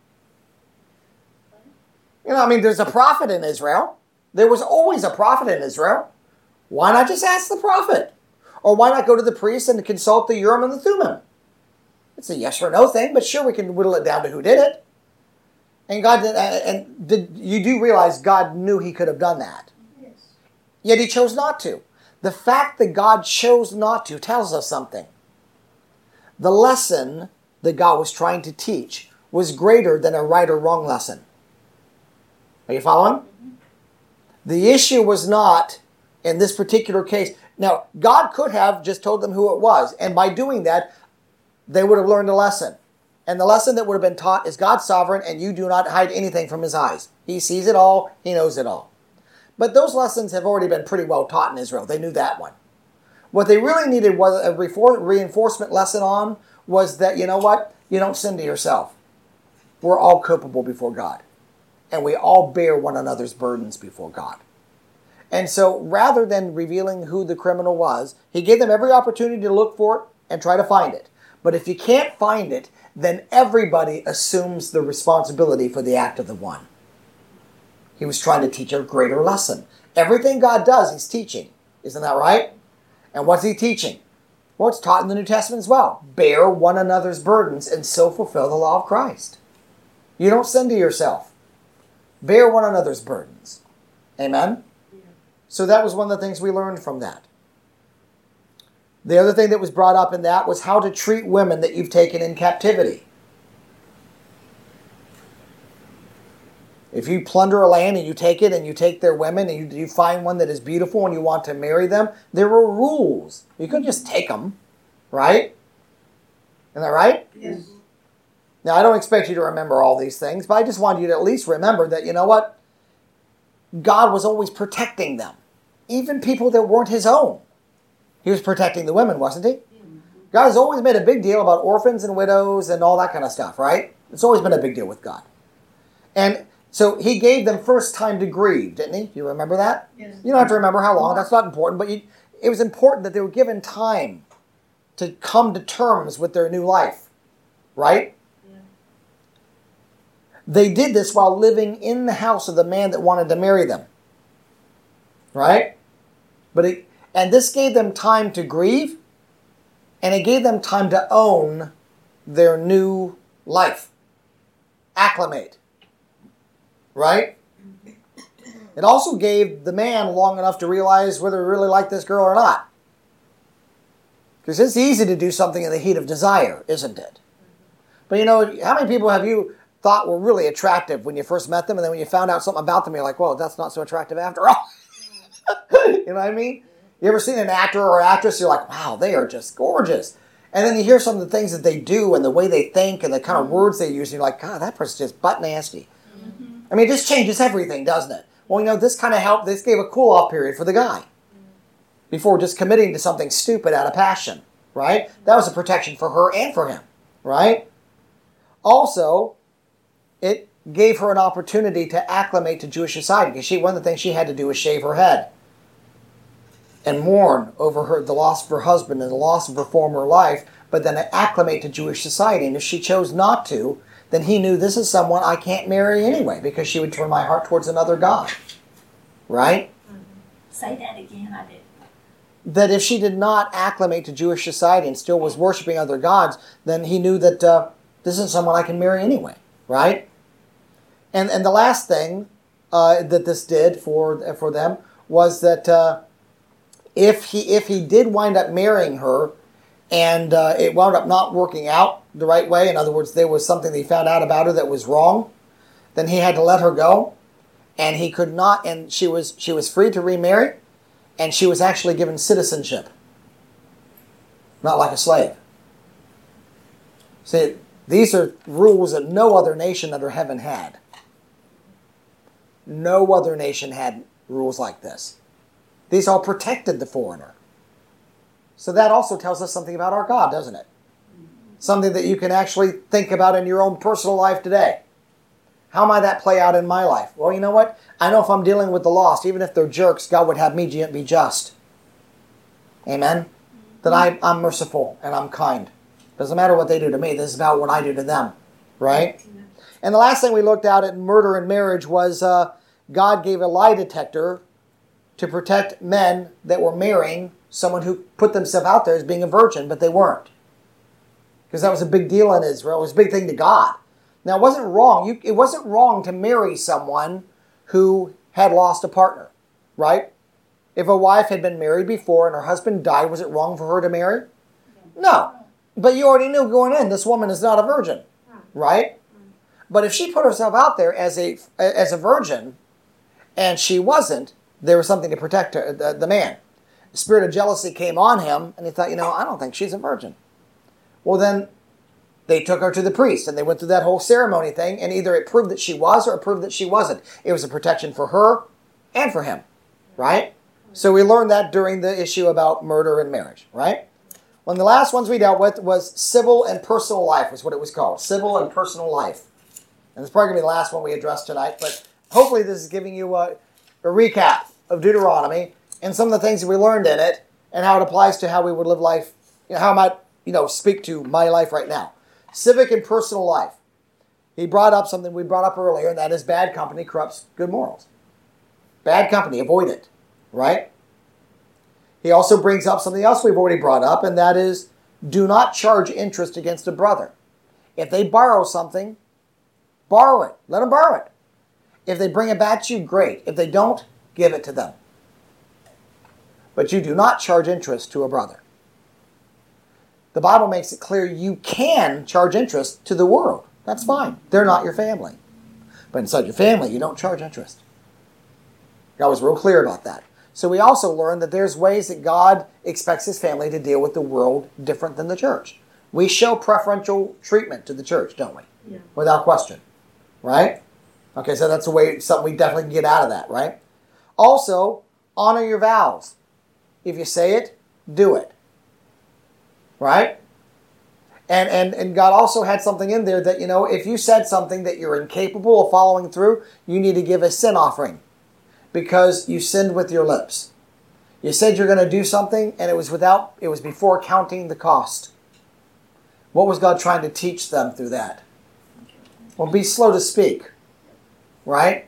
You know, I mean, there's a prophet in Israel. There was always a prophet in Israel. Why not just ask the prophet? Or why not go to the priest and consult the Urim and the Thummim? It's a yes or no thing, but sure, we can whittle it down to who did it. And God you do realize God knew he could have done that. Yes. Yet he chose not to. The fact that God chose not to tells us something. The lesson that God was trying to teach was greater than a right or wrong lesson. Are you following? The issue was not, in this particular case, now God could have just told them who it was, and by doing that, they would have learned a lesson. And the lesson that would have been taught is God's sovereign, and you do not hide anything from his eyes. He sees it all, he knows it all. But those lessons have already been pretty well taught in Israel. They knew that one. What they really needed was a reinforcement lesson on was that, you know what? You don't sin to yourself. We're all culpable before God. And we all bear one another's burdens before God. And so rather than revealing who the criminal was, he gave them every opportunity to look for it and try to find it. But if you can't find it, then everybody assumes the responsibility for the act of the one. He was trying to teach a greater lesson. Everything God does, he's teaching. Isn't that right? And what's he teaching? Well, it's taught in the New Testament as well. Bear one another's burdens and so fulfill the law of Christ. You don't sin to yourself. Bear one another's burdens. Amen? Yeah. So that was one of the things we learned from that. The other thing that was brought up in that was how to treat women that you've taken in captivity. If you plunder a land and you take it and you take their women and you find one that is beautiful and you want to marry them, there are rules. You couldn't just take them, right? Isn't that right? Yes. Now, I don't expect you to remember all these things, but I just want you to at least remember that, you know what? God was always protecting them. Even people that weren't his own. He was protecting the women, wasn't he? God has always made a big deal about orphans and widows and all that kind of stuff, right? It's always been a big deal with God. And so he gave them first time to grieve, didn't he? You remember that? Yes. You don't have to remember how long. That's not important. But it was important that they were given time to come to terms with their new life. Right? Yeah. They did this while living in the house of the man that wanted to marry them. Right? And this gave them time to grieve. And it gave them time to own their new life. Acclimate. Right? It also gave the man long enough to realize whether he really liked this girl or not. Because it's easy to do something in the heat of desire, isn't it? But you know, how many people have you thought were really attractive when you first met them, and then when you found out something about them, you're like, whoa, that's not so attractive after all. You know what I mean? You ever seen an actor or actress, you're like, wow, they are just gorgeous. And then you hear some of the things that they do and the way they think and the kind of words they use, and you're like, God, that person's just butt nasty. I mean, it just changes everything, doesn't it? Well, this kind of helped. This gave a cool-off period for the guy before just committing to something stupid out of passion, right? That was a protection for her and for him, right? Also, it gave her an opportunity to acclimate to Jewish society, because one of the things she had to do was shave her head and mourn over the loss of her husband and the loss of her former life, but then acclimate to Jewish society. And if she chose not to, then he knew, this is someone I can't marry anyway, because she would turn my heart towards another god. Right? Say that again, I didn't. That if she did not acclimate to Jewish society and still was worshiping other gods, then he knew that this isn't someone I can marry anyway. Right? And the last thing that this did for them was that if he did wind up marrying her, and it wound up not working out the right way, in other words, there was something that he found out about her that was wrong, then he had to let her go, and he could not, and she was free to remarry, and she was actually given citizenship, not like a slave. See, these are rules that no other nation under heaven had. No other nation had rules like this. These all protected the foreigner. So that also tells us something about our God, doesn't it? Something that you can actually think about in your own personal life today. How might that play out in my life? Well, you know what? I know if I'm dealing with the lost, even if they're jerks, God would have me be just. Amen? That I'm merciful and I'm kind. Doesn't matter what they do to me. This is about what I do to them. Right? And the last thing we looked at murder and marriage was God gave a lie detector to protect men that were marrying someone who put themselves out there as being a virgin, but they weren't. Because that was a big deal in Israel. It was a big thing to God. Now, it wasn't wrong. It wasn't wrong to marry someone who had lost a partner, right? If a wife had been married before and her husband died, was it wrong for her to marry? No. But you already knew going in, this woman is not a virgin, right? But if she put herself out there as a virgin, and she wasn't, there was something to protect her, the man. The spirit of jealousy came on him, and he thought, I don't think she's a virgin. Well, then they took her to the priest, and they went through that whole ceremony thing, and either it proved that she was or it proved that she wasn't. It was a protection for her and for him, right? So we learned that during the issue about murder and marriage, right? One of the last ones we dealt with was civil and personal life, was what it was called, civil and personal life. And it's probably going to be the last one we address tonight, but hopefully this is giving you a recap of Deuteronomy and some of the things that we learned in it and how it applies to how we would live life, how I might, speak to my life right now. Civic and personal life. He brought up something we brought up earlier, and that is bad company corrupts good morals. Bad company, avoid it, right? He also brings up something else we've already brought up, and that is do not charge interest against a brother. If they borrow something, borrow it. Let them borrow it. If they bring it back to you, great. If they don't, give it to them. But you do not charge interest to a brother. The Bible makes it clear you can charge interest to the world. That's fine. They're not your family. But inside your family, you don't charge interest. God was real clear about that. So we also learned that there's ways that God expects his family to deal with the world different than the church. We show preferential treatment to the church, don't we? Yeah. Without question. Right? Okay, so that's a way, something we definitely can get out of that, right? Also, honor your vows. If you say it, do it. Right? And God also had something in there that, if you said something that you're incapable of following through, you need to give a sin offering. Because you sinned with your lips. You said you're going to do something, and it was before counting the cost. What was God trying to teach them through that? Well, be slow to speak. Right?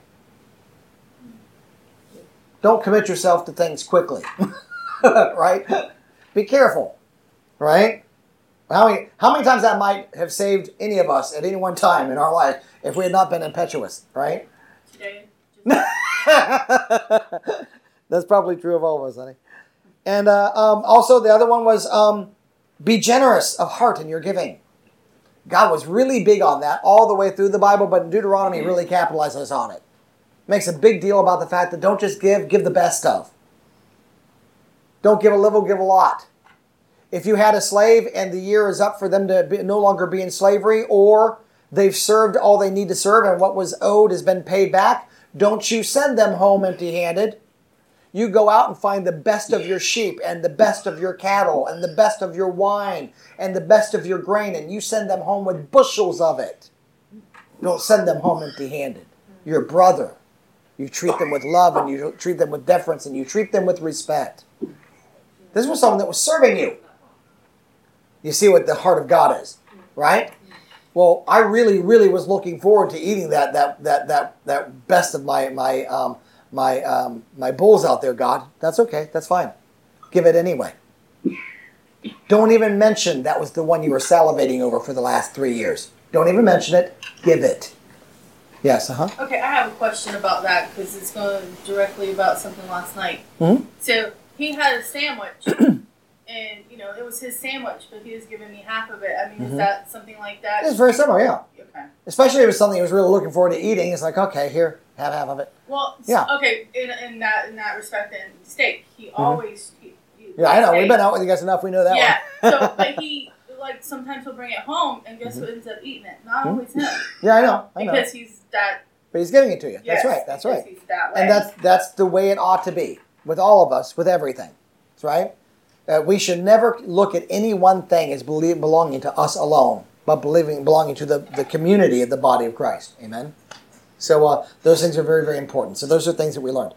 Don't commit yourself to things quickly. Right? Be careful. Right? How many times that might have saved any of us at any one time in our life if we had not been impetuous, right? Today. That's probably true of all of us, honey. And also the other one was be generous of heart in your giving. God was really big on that all the way through the Bible, but in Deuteronomy he really capitalizes on it. Makes a big deal about the fact that don't just give the best of. Don't give a little, give a lot. If you had a slave and the year is up for them to no longer be in slavery, or they've served all they need to serve and what was owed has been paid back, don't you send them home empty-handed. You go out and find the best of your sheep and the best of your cattle and the best of your wine and the best of your grain, and you send them home with bushels of it. Don't send them home empty-handed. Your brother. You treat them with love, and you treat them with deference, and you treat them with respect. This was someone that was serving you. You see what the heart of God is, right? Well, I really, really was looking forward to eating that best of my bulls out there, God. That's okay. That's fine. Give it anyway. Don't even mention that was the one you were salivating over for the last 3 years. Don't even mention it. Give it. Yes, Okay, I have a question about that because it's going directly about something last night. Mm-hmm. So he had a sandwich, and it was his sandwich, but he was giving me half of it. I mean, is that something like that? It's very similar, yeah. Okay. Especially if it was something he was really looking forward to eating. It's like, okay, here, have half of it. Well, yeah. Okay, in that respect, in steak, he always. Yeah, I know. We've been out with you guys enough. We know that one. Yeah. So, but he sometimes he'll bring it home, and guess who ends up eating it? Not always him. Yeah, I know. Because he's that. But he's giving it to you. Yes, That's right. He's that way. And that's the way it ought to be with all of us, with everything. That's right. We should never look at any one thing as belonging to us alone, but belonging to the community of the body of Christ. Amen. So those things are very, very important. So those are things that we learned.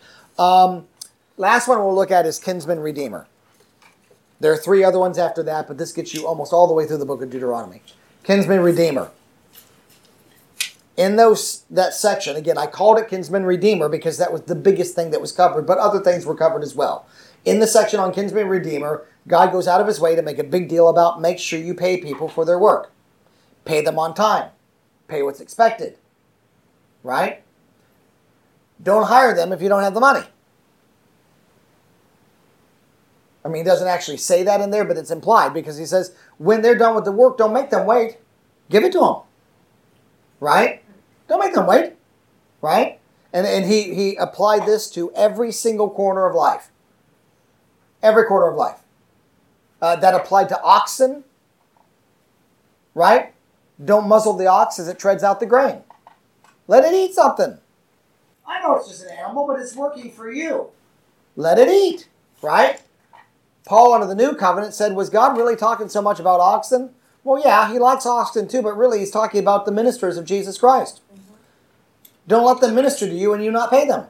Last one we'll look at is kinsman redeemer. There are 3 other ones after that, but this gets you almost all the way through the book of Deuteronomy. Kinsman redeemer. In that section, again, I called it kinsman redeemer because that was the biggest thing that was covered, but other things were covered as well. In the section on kinsman redeemer, God goes out of his way to make a big deal about make sure you pay people for their work. Pay them on time. Pay what's expected. Right? Don't hire them if you don't have the money. I mean, he doesn't actually say that in there, but it's implied because he says, when they're done with the work, don't make them wait. Give it to them. Right? Don't make them wait. Right? And he applied this to every single corner of life. Every corner of life. That applied to oxen. Right? Don't muzzle the ox as it treads out the grain. Let it eat something. I know it's just an animal, but it's working for you. Let it eat. Right? Paul under the New Covenant said, was God really talking so much about oxen? Well, yeah, he likes oxen too, but really he's talking about the ministers of Jesus Christ. Mm-hmm. Don't let them minister to you and you not pay them.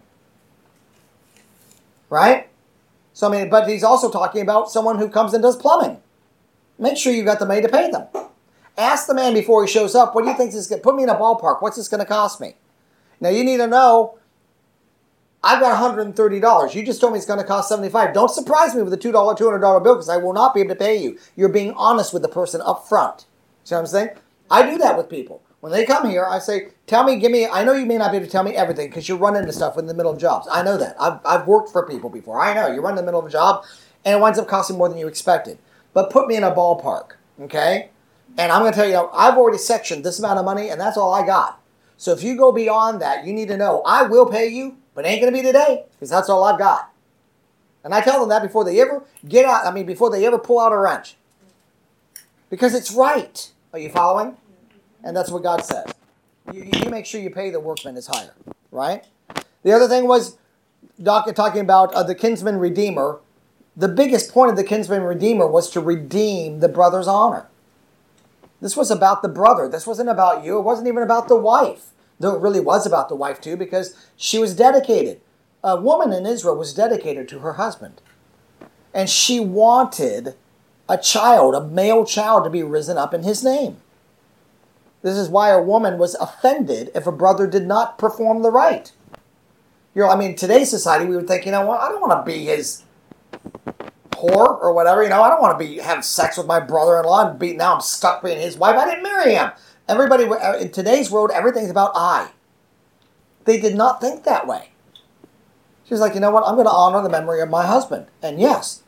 Right? So, I mean, but he's also talking about someone who comes and does plumbing. Make sure you got the money to pay them. Ask the man before he shows up, what do you think this is going to, put me in a ballpark, what's this going to cost me? Now, you need to know, I've got $130. You just told me it's going to cost $75. Don't surprise me with a $200 bill because I will not be able to pay you. You're being honest with the person up front. See what I'm saying? I do that with people. When they come here, I say, I know you may not be able to tell me everything because you run into stuff in the middle of jobs. I know that. I've worked for people before. I know. You run in the middle of a job and it winds up costing more than you expected. But put me in a ballpark, okay? And I'm going to tell you, I've already sectioned this amount of money and that's all I got. So if you go beyond that, you need to know, I will pay you, but it ain't going to be today because that's all I've got. And I tell them that before they ever before they ever pull out a wrench. Because it's right. Are you following? And that's what God says. You make sure you pay the workman is higher. Right? The other thing was, talking about the kinsman redeemer. The biggest point of the kinsman redeemer was to redeem the brother's honor. This was about the brother. This wasn't about you. It wasn't even about the wife. Though it really was about the wife too, because she was dedicated. A woman in Israel was dedicated to her husband. And she wanted a male child to be risen up in his name. This is why a woman was offended if a brother did not perform the rite. Today's society, we would think, I don't want to be his whore or whatever. I don't want to have sex with my brother-in-law and now I'm stuck being his wife. I didn't marry him. Everybody, in today's world, everything's about I. They did not think that way. She was like, you know what? I'm going to honor the memory of my husband. And yes,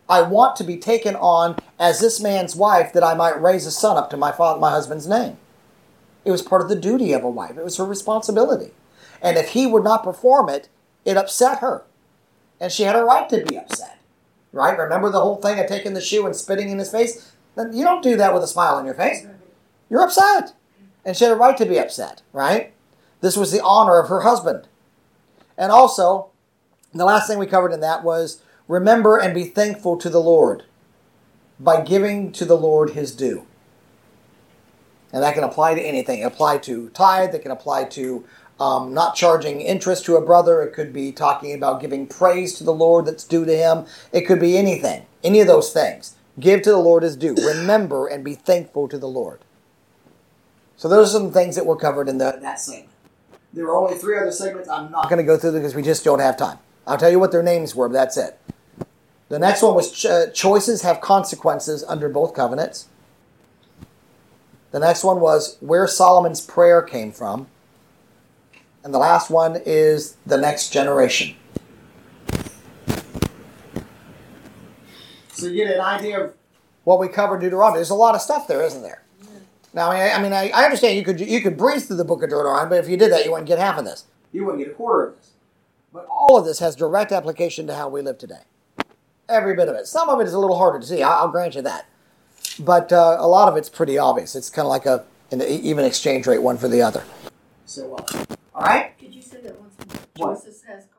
I want to be taken on as this man's wife that I might raise a son up to my husband's name. It was part of the duty of a wife. It was her responsibility. And if he would not perform it, it upset her. And she had a right to be upset. Right? Remember the whole thing of taking the shoe and spitting in his face? You don't do that with a smile on your face. You're upset. And she had a right to be upset. Right? This was the honor of her husband. And also, the last thing we covered in that was remember and be thankful to the Lord by giving to the Lord his due. And that can apply to anything. It can apply to tithe. It can apply to not charging interest to a brother. It could be talking about giving praise to the Lord that's due to him. It could be anything. Any of those things. Give to the Lord his due. Remember and be thankful to the Lord. So those are some things that were covered in that segment. There were only 3 other segments. I'm not going to go through them because we just don't have time. I'll tell you what their names were, but that's it. The next one was choices have consequences under both covenants. The next one was where Solomon's prayer came from. And the last one is the next generation. So you get an idea of what we covered in Deuteronomy. There's a lot of stuff there, isn't there? Now, I understand you could breeze through the book of Deuteronomy, but if you did that, you wouldn't get half of this. You wouldn't get a quarter of this. But all of this has direct application to how we live today. Every bit of it. Some of it is a little harder to see. I'll grant you that. But a lot of it's pretty obvious. It's kind of like an even exchange rate, one for the other. So, all right? Could you say that once more? What? Choices has